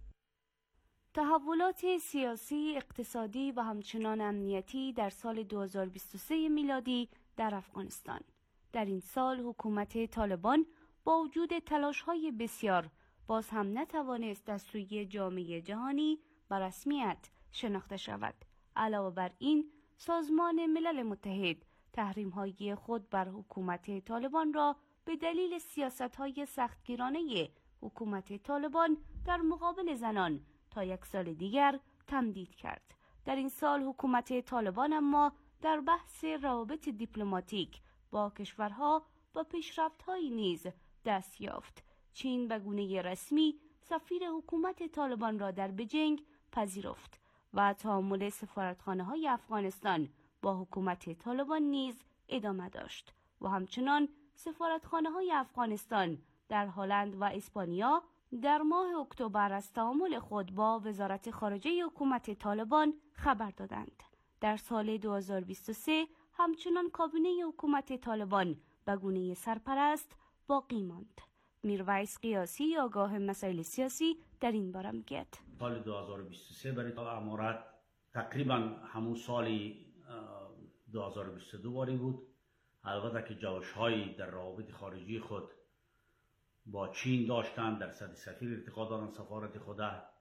تحولات سیاسی، اقتصادی و همچنان امنیتی در سال دو هزار و بیست و سه میلادی در افغانستان. در این سال حکومت طالبان با وجود تلاش‌های بسیار باز هم نتوانست از سوی جامعه جهانی به رسمیت شناخته شود. علاوه بر این، سازمان ملل متحد تحریم‌های خود بر حکومت طالبان را به دلیل سیاست‌های سختگیرانه حکومت طالبان در مقابل زنان تا یک سال دیگر تمدید کرد. در این سال حکومت طالبان اما در بحث روابط دیپلماتیک با کشورها و پیشرفت‌هایی نیز دست یافت. چین به گونه رسمی سفیر حکومت طالبان را در بجنگ پذیرفت و تعامل سفارتخانه‌های افغانستان با حکومت طالبان نیز ادامه داشت و همچنان سفارتخانه‌های افغانستان در هلند و اسپانیا در ماه اکتبر از تعامل خود با وزارت خارجه حکومت طالبان خبر دادند. در سال دو هزار و بیست و سه همچنان کابینه حکومت طالبان به گونه سرپرست باقی ماند. میرویس قیاسی آگاه مسائل سیاسی در این باره میگوید. سال دو هزار و بیست و سه برای امارات تقریبا همون سال دو هزار و بیست و دو باری بود. البته که جوش‌هایی در روابط خارجی خود با چین داشتند، در سطح سفیر ارتقا دارند سفارت خود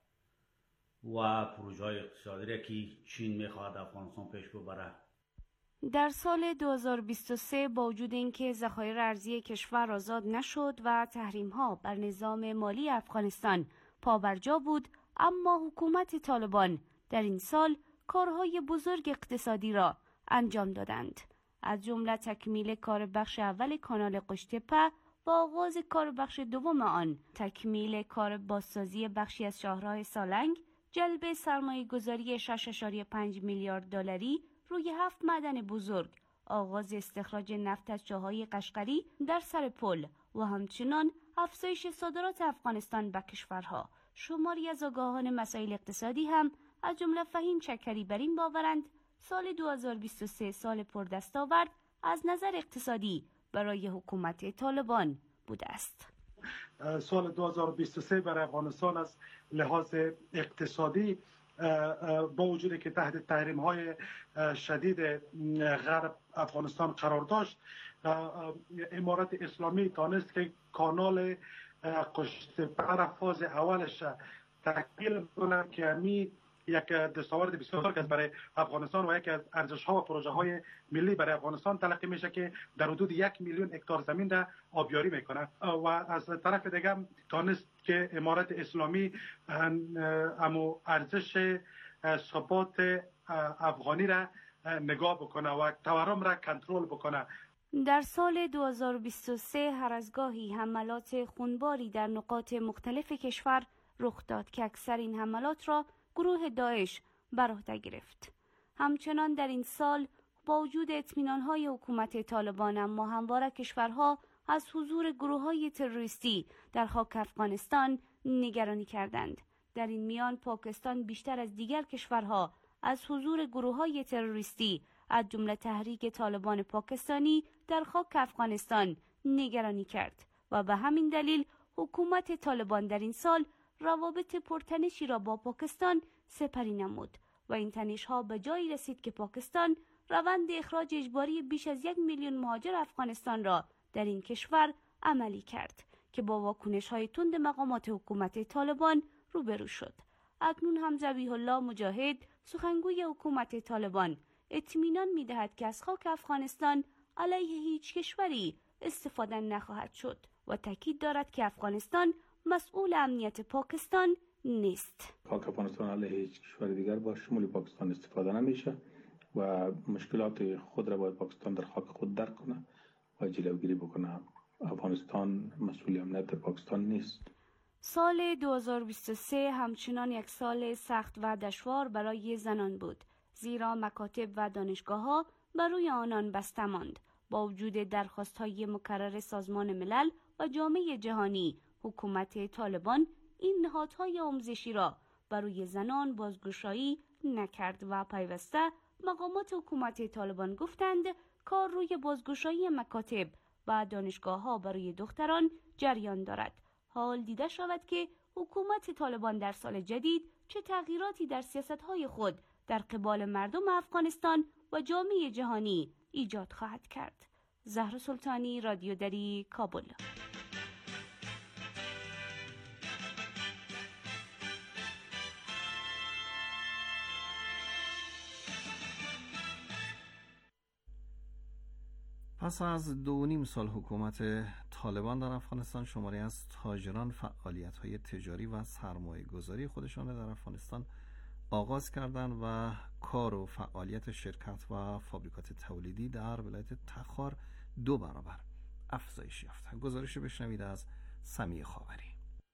و پروژه‌های اقتصادی که چین می‌خواهد افغانستان پیش ببره. در سال دو هزار و بیست و سه با وجود اینکه ذخایر ارزی کشور آزاد نشد و تحریم‌ها بر نظام مالی افغانستان پابرجا بود، اما حکومت طالبان در این سال کارهای بزرگ اقتصادی را انجام دادند. از جمله تکمیل کار بخش اول کانال قشتپه و آغاز کار بخش دوم آن، تکمیل کار بازسازی بخشی از شاهراه سالنگ، جلب سرمایه گذاری شش و پنج میلیارد دلاری روی هفت معدن بزرگ، آغاز استخراج نفت از چاهای قشقری در سر پل و همچنان افزایش صادرات افغانستان به کشورها. شماری از آگاهان مسائل اقتصادی هم از جمله فهیم چکری بر این باورند سال دو هزار و بیست و سه سال پردستاورد از نظر اقتصادی برای حکومت طالبان بوده است. سال دو هزار و بیست و سه برای افغانستان از لحاظ اقتصادی با وجودی که تحت تحریم‌های شدید غرب افغانستان قرار داشت، امارت اسلامی تانست که کانال قشتپه را فاز اولش تکمیل کنه که همی یک دستاورد بسیار است برای افغانستان و یکی از ارزش‌ها و پروژه‌های ملی برای افغانستان تلقی میشه که در حدود یک میلیون هکتار زمین را آبیاری میکنه و از طرف دیگه تانست که امارت اسلامی امو ارزش ثبات افغانی را نگاه بکنه و تورم را کنترل بکنه. در سال دو هزار و بیست و سه هر از گاهی حملات خونباری در نقاط مختلف کشور رخ داد که اکثر این حملات را گروه داعش بر عهده گرفت. همچنان در این سال با وجود اطمینان‌های حکومت طالبان اما همواره کشورها از حضور گروه‌های تروریستی در خاک افغانستان نگرانی کردند. در این میان پاکستان بیشتر از دیگر کشورها از حضور گروه‌های تروریستی از جمله تحریک طالبان پاکستانی در خاک افغانستان نگرانی کرد و به همین دلیل حکومت طالبان در این سال روابط پرتنشی را با پاکستان سپری نمود و این تنش‌ها به جایی رسید که پاکستان روند اخراج اجباری بیش از یک میلیون مهاجر افغانستان را در این کشور عملی کرد که با واکنش‌های تند مقامات حکومت طالبان روبرو شد. اکنون هم ذبیح الله مجاهد سخنگوی حکومت طالبان اطمینان می‌دهد که از خاک افغانستان علیه هیچ کشوری استفاده نخواهد شد و تاکید دارد که افغانستان مسئول امنیت پاکستان نیست. خاک افغانستان علیه هیچ کشور دیگر با شمول پاکستان استفاده نمیشه و مشکلات خود را باید پاکستان در خاک خود درک کنه و جلوگیری بکنه. افغانستان مسئول امنیت پاکستان نیست. سال دو هزار و بیست و سه همچنان یک سال سخت و دشوار برای زنان بود، زیرا مکاتب و دانشگاه‌ها بر روی آنان بسته ماند. با وجود درخواست‌های مکرر سازمان ملل و جامعه جهانی، حکومت طالبان این نهادهای آموزشی را بر روی زنان بازگشایی نکرد و پیوسته مقامات حکومت طالبان گفتند کار روی بازگشایی مکاتب و دانشگاه‌ها برای دختران جریان دارد. حال دیده شود که حکومت طالبان در سال جدید چه تغییراتی در سیاست‌های خود در قبال مردم افغانستان و جامعه جهانی ایجاد خواهد کرد. زهرا سلطانی، رادیو دری، کابل. پس از دو نیم سال حکومت طالبان در افغانستان، شماری از تاجران فعالیت‌های تجاری و سرمایه‌گذاری خودشان در افغانستان آغاز کردند و کار و فعالیت شرکت و فابریکات تولیدی در ولایت تخار دو برابر افزایش یافت. گزارش بشنوید از سمیع خاوری.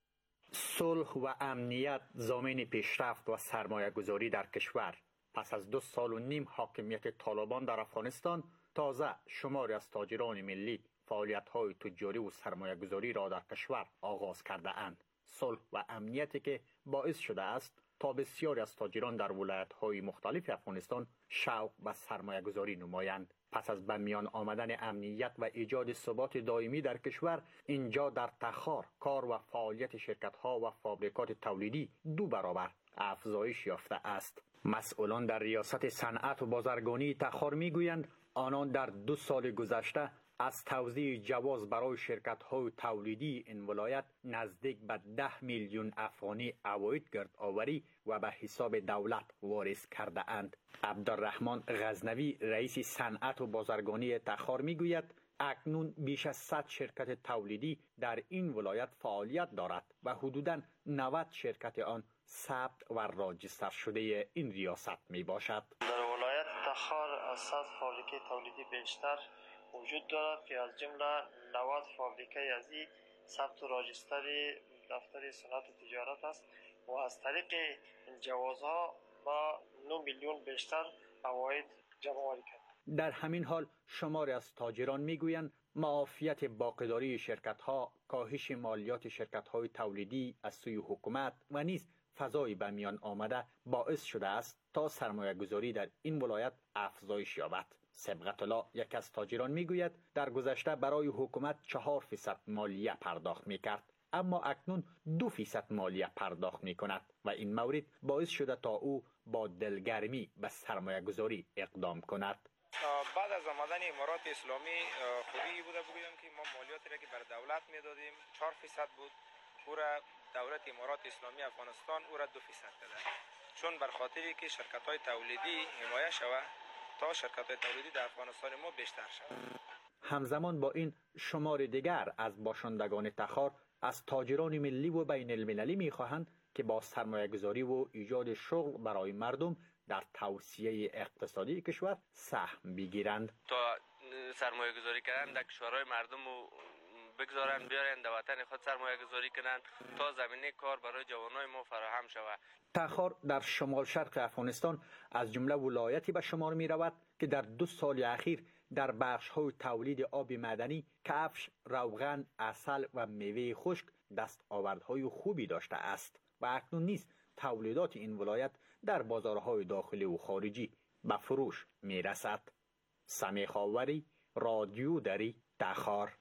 صلح و امنیت ضامن پیشرفت و سرمایه‌گذاری در کشور. پس از دو سال و نیم حاکمیت طالبان در افغانستان، تازه شماری از تاجران ملی فعالیت‌های تجاری و سرمایه‌گذاری را در کشور آغاز کرده اند. صلح و امنیتی که باعث شده است تا بسیاری از تاجران در ولایت‌های مختلف افغانستان شوق و سرمایه‌گذاری نمایند. پس از به میان آمدن امنیت و ایجاد ثبات دائمی در کشور، اینجا در تخار کار و فعالیت شرکت‌ها و فابریکات تولیدی دو برابر افزایش یافته است. مسئولان در ریاست صنعت و بازرگانی تخار میگویند آنان در دو سال گذشته از توزیع جواز برای شرکت‌های تولیدی این ولایت نزدیک به ده میلیون افغانی عواید گرد آوری و به حساب دولت واریز کرده اند. عبدالرحمن غزنوی رئیس صنعت و بازرگانی تخار میگوید اکنون بیش از صد شرکت تولیدی در این ولایت فعالیت دارد و حدوداً نود شرکت آن ثبت و راجستر شده این ریاست می باشد. در ولایت تخار از صد فابریکه تولیدی بیشتر وجود دارد که از جمله نود فابریکه از این ثبت و راجستر دفتر صنعت و تجارت است و از طریق این جوازها با نه میلیون بیشتر عواید جمع آوری کرد. در همین حال شماری از تاجران میگویند معافیت باقیداری شرکت‌ها، کاهش مالیات شرکت‌های تولیدی از سوی حکومت و نیز فضای به میان آمده باعث شده است تا سرمایه‌گذاری در این ولایت افزایش یابد. سبقت الله یک از تاجران میگوید در گذشته برای حکومت چهار فیصد مالیه پرداخت میکرد، اما اکنون دو فیصد مالیه پرداخت میکند و این مورد باعث شده تا او با دلگرمی به سرمایه‌گذاری اقدام کند. بعد از آمدن امارات اسلامی خوبی بوده بگویم که ما مالیاتی را که بر دولت میدادیم چهار فیصد بود، او را دولت امارات اسلامی افغانستان او را دو فیصد داده، چون بر خاطری که شرکت های تولیدی حمایه شود تا شرکت های تولیدی در افغانستان ما بیشتر شود. همزمان با این شمار دیگر از باشندگان تخار از تاجران ملی و بین المللی میخواهند که با سرمایه‌گذاری و ایجاد شغل برای مردم در توسعه اقتصادی کشور سهم بگیرند. تا سرمایه گذاری کردن در کشورهای مردم و بگذارن بیارن در وطن خود سرمایه گذاری کنند تا زمینه کار برای جوانای ما فراهم شود. تخار در شمال شرق افغانستان از جمله ولایتی به شمار می رود که در دو سال اخیر در بخش های تولید آب معدنی، کفش، روغن، عسل و میوه خشک دست آوردهای خوبی داشته است و اکنون نیز تولیدات این ولایت در بازارهای داخلی و خارجی به فروش می رسد. سمیع خاوری، رادیو دری، تخار.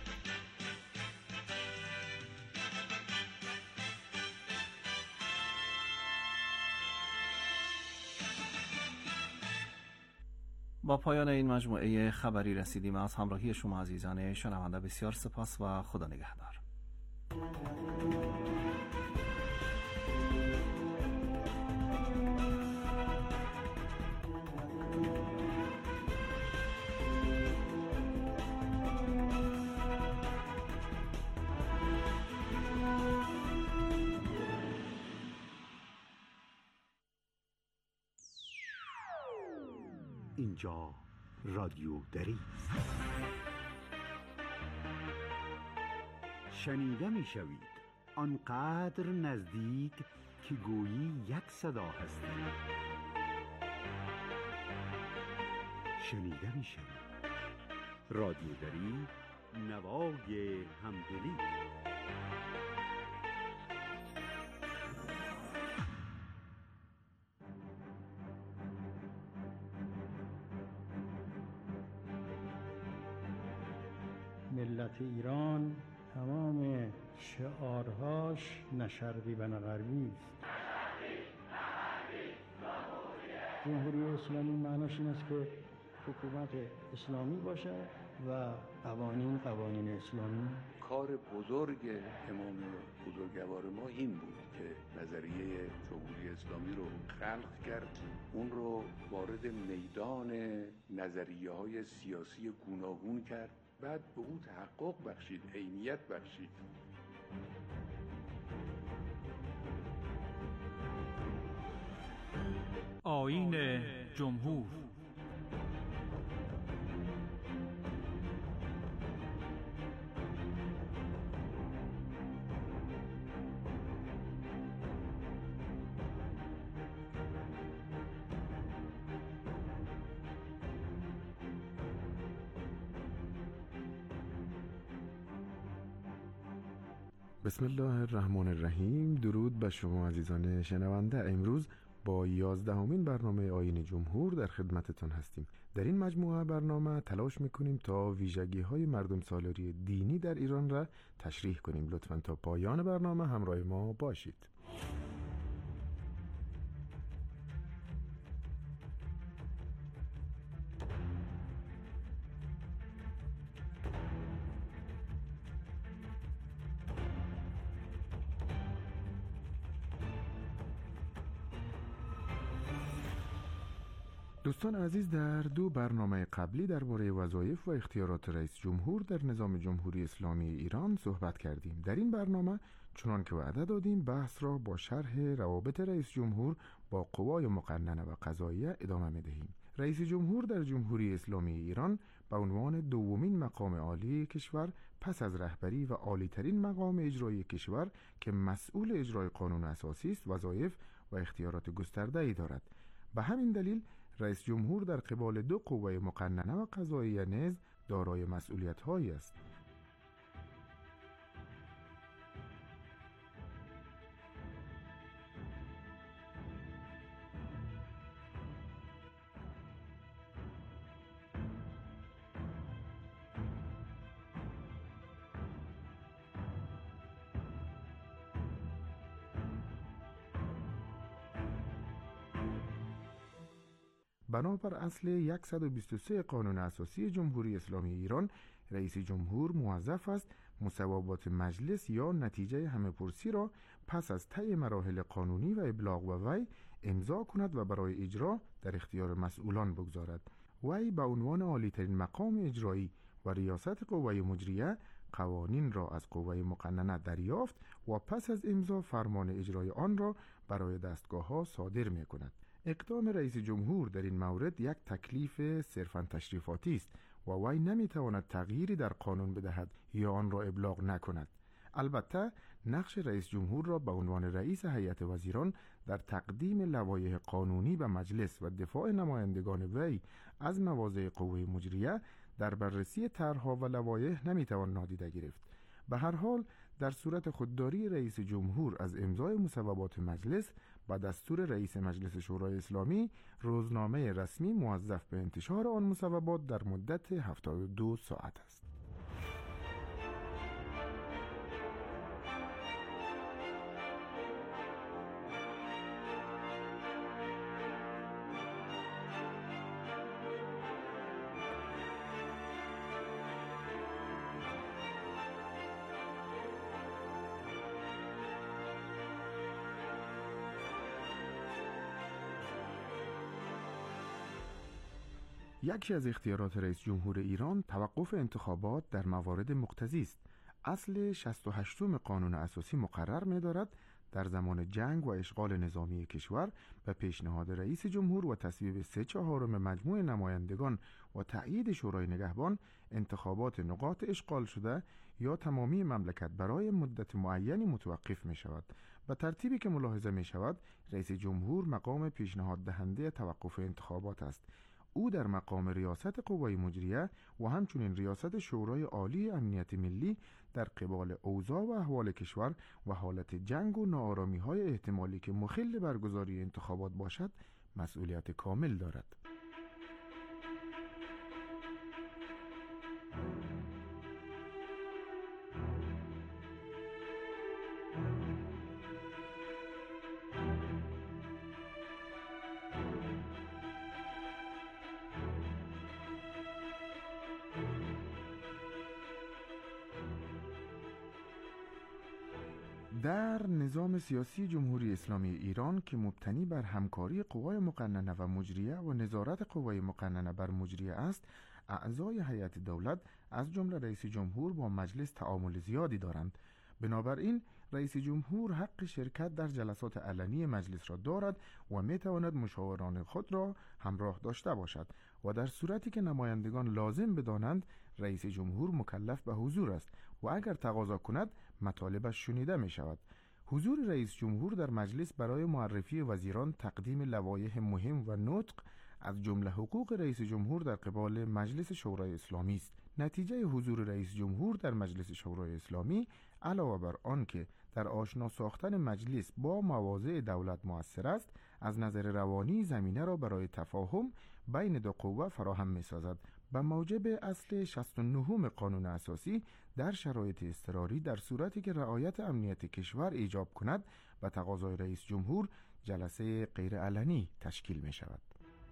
با پایان این مجموعه خبری رسیدیم. از همراهی شما عزیزان شنونده بسیار سپاس و خدا نگهدار. اینجا رادیو دری است. شنیده می شوید آنقدر نزدیک که گویی یک صدا هستید. شنیده می شوید رادیو دری، نوای همدلی. ملت ایران تمام شعارهاش نه شرقی و نه غربی است. جمهوری اسلامی معناش این است که حکومت اسلامی باشه و قوانین قوانین اسلامی. کار بزرگ امام بزرگوار ما این بود که نظریه جمهوری اسلامی رو خلق کرد، اون رو وارد میدان نظریه های سیاسی گوناگون کرد، بعد به او تحقق بخشید، عینیت بخشید. آیین جمهور. بسم الله الرحمن الرحیم. درود به شما عزیزان شنونده. امروز با یازدهمین برنامه آیین جمهور در خدمتتان هستیم. در این مجموعه برنامه تلاش میکنیم تا ویژگی های مردم سالاری دینی در ایران را تشریح کنیم. لطفاً تا پایان برنامه همراه ما باشید. دوستان عزیز، در دو برنامه قبلی درباره وظایف و اختیارات رئیس جمهور در نظام جمهوری اسلامی ایران صحبت کردیم. در این برنامه چنان که وعده دادیم بحث را با شرح روابط رئیس جمهور با قوای مقننه و قضاییه ادامه می‌دهیم. رئیس جمهور در جمهوری اسلامی ایران به عنوان دومین مقام عالی کشور پس از رهبری و عالی‌ترین مقام اجرایی کشور که مسئول اجرای قانون اساسی است، وظایف و اختیارات گسترده‌ای دارد. به همین دلیل رئیس جمهور در قبال دو قوه مقننه و قضاییه نیز دارای مسئولیت‌هایی است. بنابر اصل صد و بیست و سه قانون اساسی جمهوری اسلامی ایران، رئیس جمهور موظف است مصوبات مجلس یا نتیجه همه‌پرسی را پس از طی مراحل قانونی و ابلاغ و وی امضا کند و برای اجرا در اختیار مسئولان بگذارد. وی به عنوان عالی‌ترین مقام اجرایی و ریاست قوه مجریه قوانین را از قوه مقننه دریافت و پس از امضا فرمان اجرای آن را برای دستگاه‌ها صادر می‌کند. اقدام رئیس جمهور در این مورد یک تکلیف صرفاً تشریفاتی است و وی نمیتواند تغییری در قانون بدهد یا آن را ابلاغ نکند. البته نقش رئیس جمهور را به عنوان رئیس هیئت وزیران در تقدیم لوایح قانونی به مجلس و دفاع نمایندگان وی از مواضع قوه مجریه در بررسی طرح‌ها و لوایح نمیتوان نادیده گرفت. به هر حال در صورت خودداری رئیس جمهور از امضای مصوبات مجلس با دستور رئیس مجلس شورای اسلامی، روزنامه رسمی موظف به انتشار آن مصوبات در مدت هفتاد و دو ساعت است. یکی از اختیارات رئیس جمهور ایران توقف انتخابات در موارد مقتضی است. اصل شصت و هشتم قانون اساسی مقرر می‌دارد در زمان جنگ و اشغال نظامی کشور به پیشنهاد رئیس جمهور و تصویب سه چهارم مجموع نمایندگان و تأیید شورای نگهبان انتخابات نقاط اشغال شده یا تمامی مملکت برای مدت معینی متوقف می شود. به ترتیبی که ملاحظه می شود رئیس جمهور مقام پیشنهاد دهنده توقف انتخابات است. او در مقام ریاست قوای مجریه و همچنین ریاست شورای عالی امنیت ملی در قبال اوضاع و احوال کشور و حالت جنگ و ناآرامی های احتمالی که مخل برگزاری انتخابات باشد مسئولیت کامل دارد. در نظام سیاسی جمهوری اسلامی ایران که مبتنی بر همکاری قوای مقننه و مجریه و نظارت قوای مقننه بر مجریه است، اعضای هیئت دولت از جمله رئیس جمهور با مجلس تعامل زیادی دارند. بنابراین رئیس جمهور حق شرکت در جلسات علنی مجلس را دارد و می تواند مشاوران خود را همراه داشته باشد و در صورتی که نمایندگان لازم بدانند رئیس جمهور مکلف به حضور است و اگر تقاضا کند مطالبش شنیده می شود. حضور رئیس جمهور در مجلس برای معرفی وزیران، تقدیم لوایح مهم و نطق از جمله حقوق رئیس جمهور در قبال مجلس شورای اسلامی است. نتیجه حضور رئیس جمهور در مجلس شورای اسلامی علاوه بر آن که در آشنا ساختن مجلس با مواضع دولت مؤثر است، از نظر روانی زمینه را برای تفاهم بین دو قوه فراهم می سازد. به موجب اصل شصت و نه قانون اساسی در شرایط اضطراری در صورتی که رعایت امنیت کشور ایجاب کند به تقاضای رئیس جمهور جلسه غیر علنی تشکیل می شود.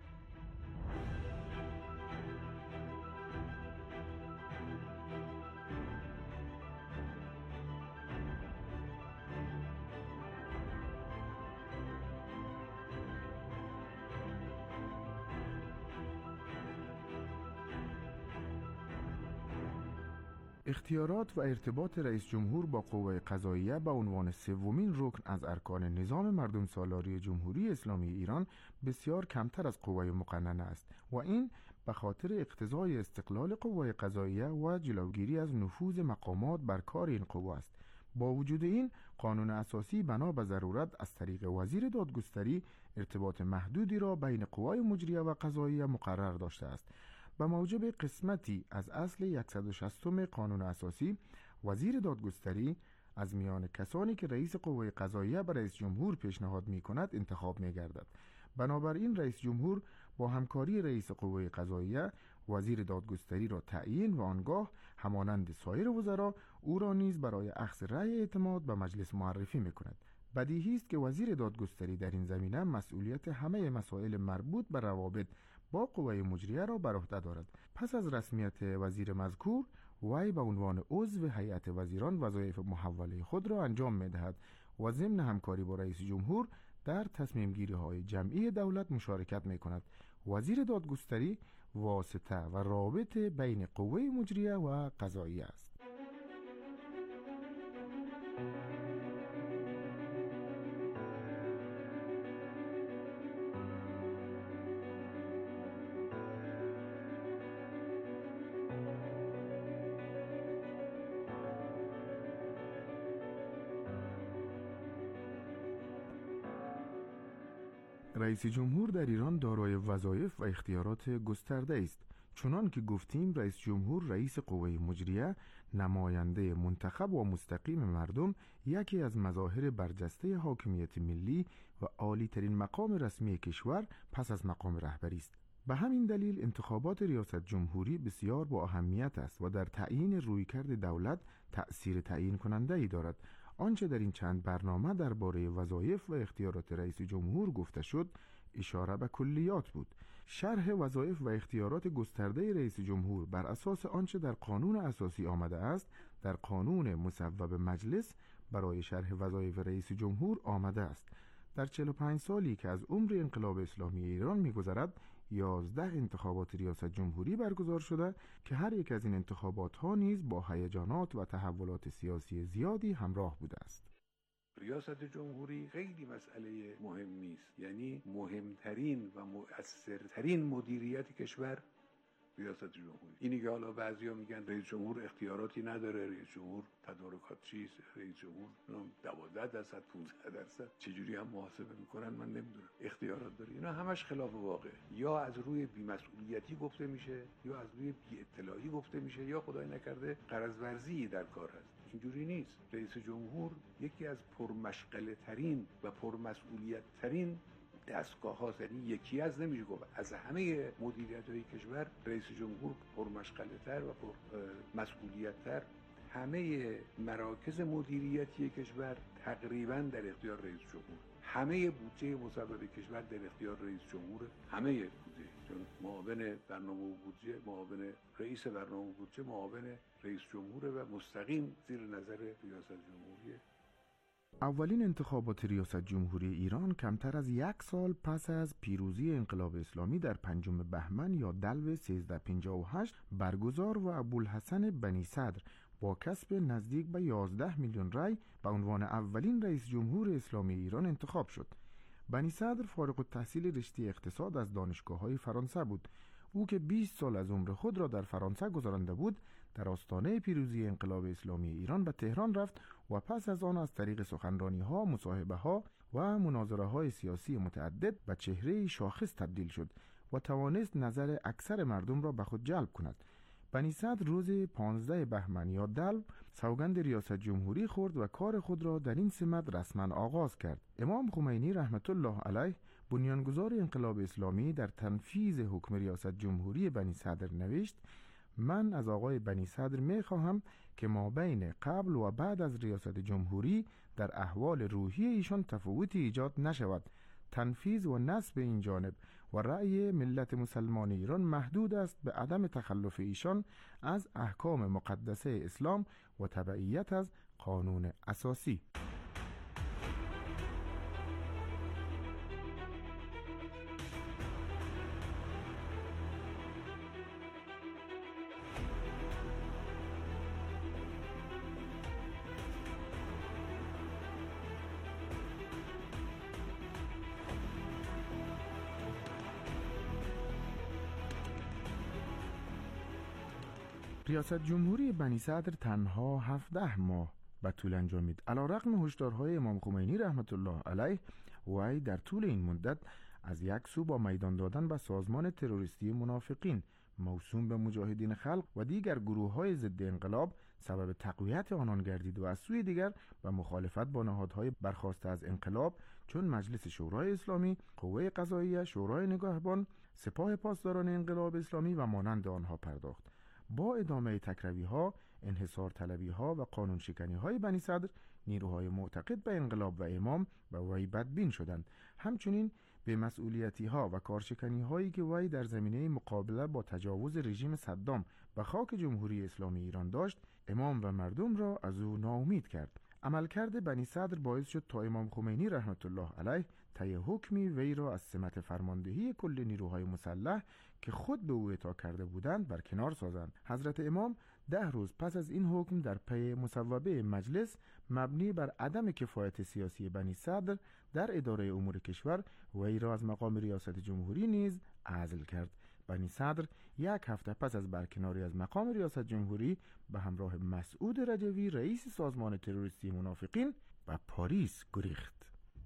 اختیارات و ارتباط رئیس جمهور با قوه قضاییه به عنوان سومین رکن از ارکان نظام مردم سالاری جمهوری اسلامی ایران بسیار کمتر از قوه مقننه است و این به خاطر اقتضای استقلال قوه قضاییه و جلوگیری از نفوذ مقامات بر کار این قوه است. با وجود این قانون اساسی بنا به ضرورت از طریق وزیر دادگستری ارتباط محدودی را بین قوای مجریه و قضاییه مقرر داشته است. به موجب قسمتی از اصل صد و شصت قانون اساسی، وزیر دادگستری از میان کسانی که رئیس قوه قضاییه به رئیس جمهور پیشنهاد می کند انتخاب می گردد. بنابراین رئیس جمهور با همکاری رئیس قوه قضاییه وزیر دادگستری را تعیین و آنگاه همانند سایر وزرا او را نیز برای اخذ رأی اعتماد به مجلس معرفی می کند. بدیهی است که وزیر دادگستری در این زمینه مسئولیت همه مسائل مربوط به روابط با قوه مجریه را بر عهده دارد. پس از رسمیت وزیر مذکور، وی به عنوان عضو هیئت وزیران وظایف محوله خود را انجام می دهد و ضمن همکاری با رئیس جمهور در تصمیم گیری های جمعی دولت مشارکت می کند. وزیر دادگستری واسطه و رابط بین قوه مجریه و قضاییه است. رئیس جمهور در ایران دارای وظایف و اختیارات گسترده است. چنان که گفتیم رئیس جمهور رئیس قوه مجریه، نماینده منتخب و مستقیم مردم، یکی از مظاهر برجسته حاکمیت ملی و عالی ترین مقام رسمی کشور پس از مقام رهبری است. به همین دلیل انتخابات ریاست جمهوری بسیار با اهمیت است و در تعیین رویکرد دولت تأثیر تعیین کننده ای دارد. آنچه در این چند برنامه درباره وظایف و اختیارات رئیس جمهور گفته شد اشاره به کلیات بود. شرح وظایف و اختیارات گسترده رئیس جمهور بر اساس آنچه در قانون اساسی آمده است در قانون مصوب مجلس برای شرح وظایف رئیس جمهور آمده است. در چهل و پنج سالی که از عمر انقلاب اسلامی ایران می‌گذرد یازده انتخابات ریاست جمهوری برگزار شده که هر یک از این انتخابات ها نیز با هیجانات و تحولات سیاسی زیادی همراه بوده است. ریاست جمهوری خیلی مسئله مهمی است، یعنی مهمترین و مؤثرترین مدیریت کشور ریاست جمهوری. اینی که حالا بعضیا میگن رئیس جمهور اختیاراتی نداره، رئیس جمهور تدارکات چیست، رئیس جمهور دوازده درصد پانزده درصد چجوری هم محاسبه میکنن من نمیدونم اختیارات داره. اینا همش خلاف واقع، یا از روی بی‌مسئولیتی گفته میشه یا از روی بی اطلاعی گفته میشه یا خدای نکرده غرض ورزی در کار هست. اینجوری نیست. رئیس جمهور یکی از پرمشغله ترین و پرمسئولیت ترین دستگاه هاست، یعنی یکی از نمیشه گفت از همه مدیریت های کشور رئیس جمهور پرمشغله تر و پرمسئولیت تر. همه مراکز مدیریتی کشور تقریبا در اختیار رئیس جمهور، همه بودجه مصوبه کشور در اختیار رئیس جمهور، همه بودجه، چون معاون برنامه و بودجه، معاون رئیس برنامه و بودجه معاون رئیس جمهور و مستقیم زیر نظر ریاست جمهوریه. اولین انتخابات ریاست جمهوری ایران کمتر از یک سال پس از پیروزی انقلاب اسلامی در پنجم بهمن یا دلو سیزده پنجاه و هشت برگزار و ابوالحسن بنی صدر با کسب نزدیک به یازده میلیون رای به عنوان اولین رئیس جمهور اسلامی ایران انتخاب شد. بنی صدر فارغ التحصیل رشته اقتصاد از دانشگاه‌های فرانسه بود. او که بیست سال از عمر خود را در فرانسه گذرانده بود، در آستانه پیروزی انقلاب اسلامی ایران به تهران رفت و پس از آن از طریق سخنرانی‌ها، مصاحبه‌ها و مناظره‌های سیاسی متعدد به چهره شاخص تبدیل شد و توانست نظر اکثر مردم را به خود جلب کند. بنی صدر روز پانزده بهمن یا دلو سوگند ریاست جمهوری خورد و کار خود را در این سمت رسما آغاز کرد. امام خمینی رحمت الله علیه بنیانگذار انقلاب اسلامی در تنفیذ حکم ریاست جمهوری بنی صدر نوشت: من از آقای بنی صدر می خواهم که ما بین قبل و بعد از ریاست جمهوری در احوال روحی ایشان تفاوتی ایجاد نشود. تنفیذ و نصب این جانب و رأی ملت مسلمان ایران محدود است به عدم تخلف ایشان از احکام مقدسه اسلام و تبعیت از قانون اساسی. ریاست جمهوری بنی صدر تنها هفده ماه به طول انجامید. علیرغم هشدارهای امام خمینی رحمت الله علیه، وی در طول این مدت از یک سو با میدان دادن به سازمان تروریستی منافقین موسوم به مجاهدین خلق و دیگر گروه‌های ضد انقلاب سبب تقویت آنان گردید و از سوی دیگر به مخالفت با نهادهای برخاسته از انقلاب چون مجلس شورای اسلامی، قوه قضاییه، شورای نگهبان، سپاه پاسداران انقلاب اسلامی و مانند آنها پرداخت. با ادامه تکروی ها، انحصار طلبی ها و قانون شکنی های بنی صدر، نیروهای معتقد به انقلاب و امام به وی بدبین شدند. همچنین به مسئولیتی ها و کارشکنی هایی که وی در زمینه مقابله با تجاوز رژیم صدام به خاک جمهوری اسلامی ایران داشت، امام و مردم را از او ناامید کرد. عملکرد بنی صدر باعث شد تا امام خمینی رحمت الله علیه طی حکمی وی را از سمت فرماندهی کل نیروهای مسلح که خود به او اطاع کرده بودند برکنار سازند. حضرت امام ده روز پس از این حکم در پی مصوبه مجلس مبنی بر عدم کفایت سیاسی بنی صدر در اداره امور کشور وی را از مقام ریاست جمهوری نیز عزل کرد. بنی صدر یک هفته پس از برکناری از مقام ریاست جمهوری به همراه مسعود رجوی رئیس سازمان تروریستی منافقین به پاریس گریخت.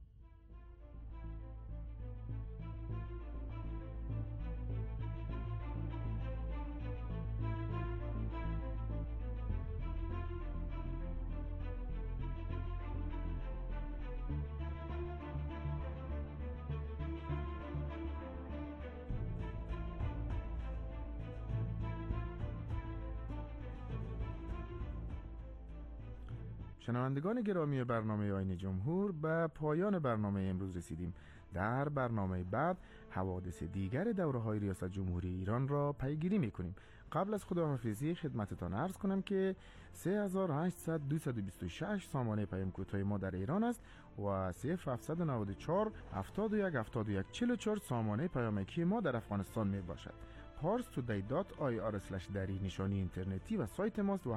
شنوندگان گرامی برنامه آیین جمهور، به پایان برنامه امروز رسیدیم. در برنامه بعد حوادث دیگر دوره‌های ریاست جمهوری ایران را پیگیری می‌کنیم. قبل از خداحافظی خدمتتان عرض کنم که سه هزار و هشتصد و دویست و بیست و شش سامانه پیام کوتاه ما در ایران است و صفر هفتصد و نود و چهار هفتاد و یک هفتاد و یک چهل و چهار سامانه پیامکی ما در افغانستان می باشد. پارس تودی دات آی آر اسلش دری نشانی اینترنتی و سایت ماست و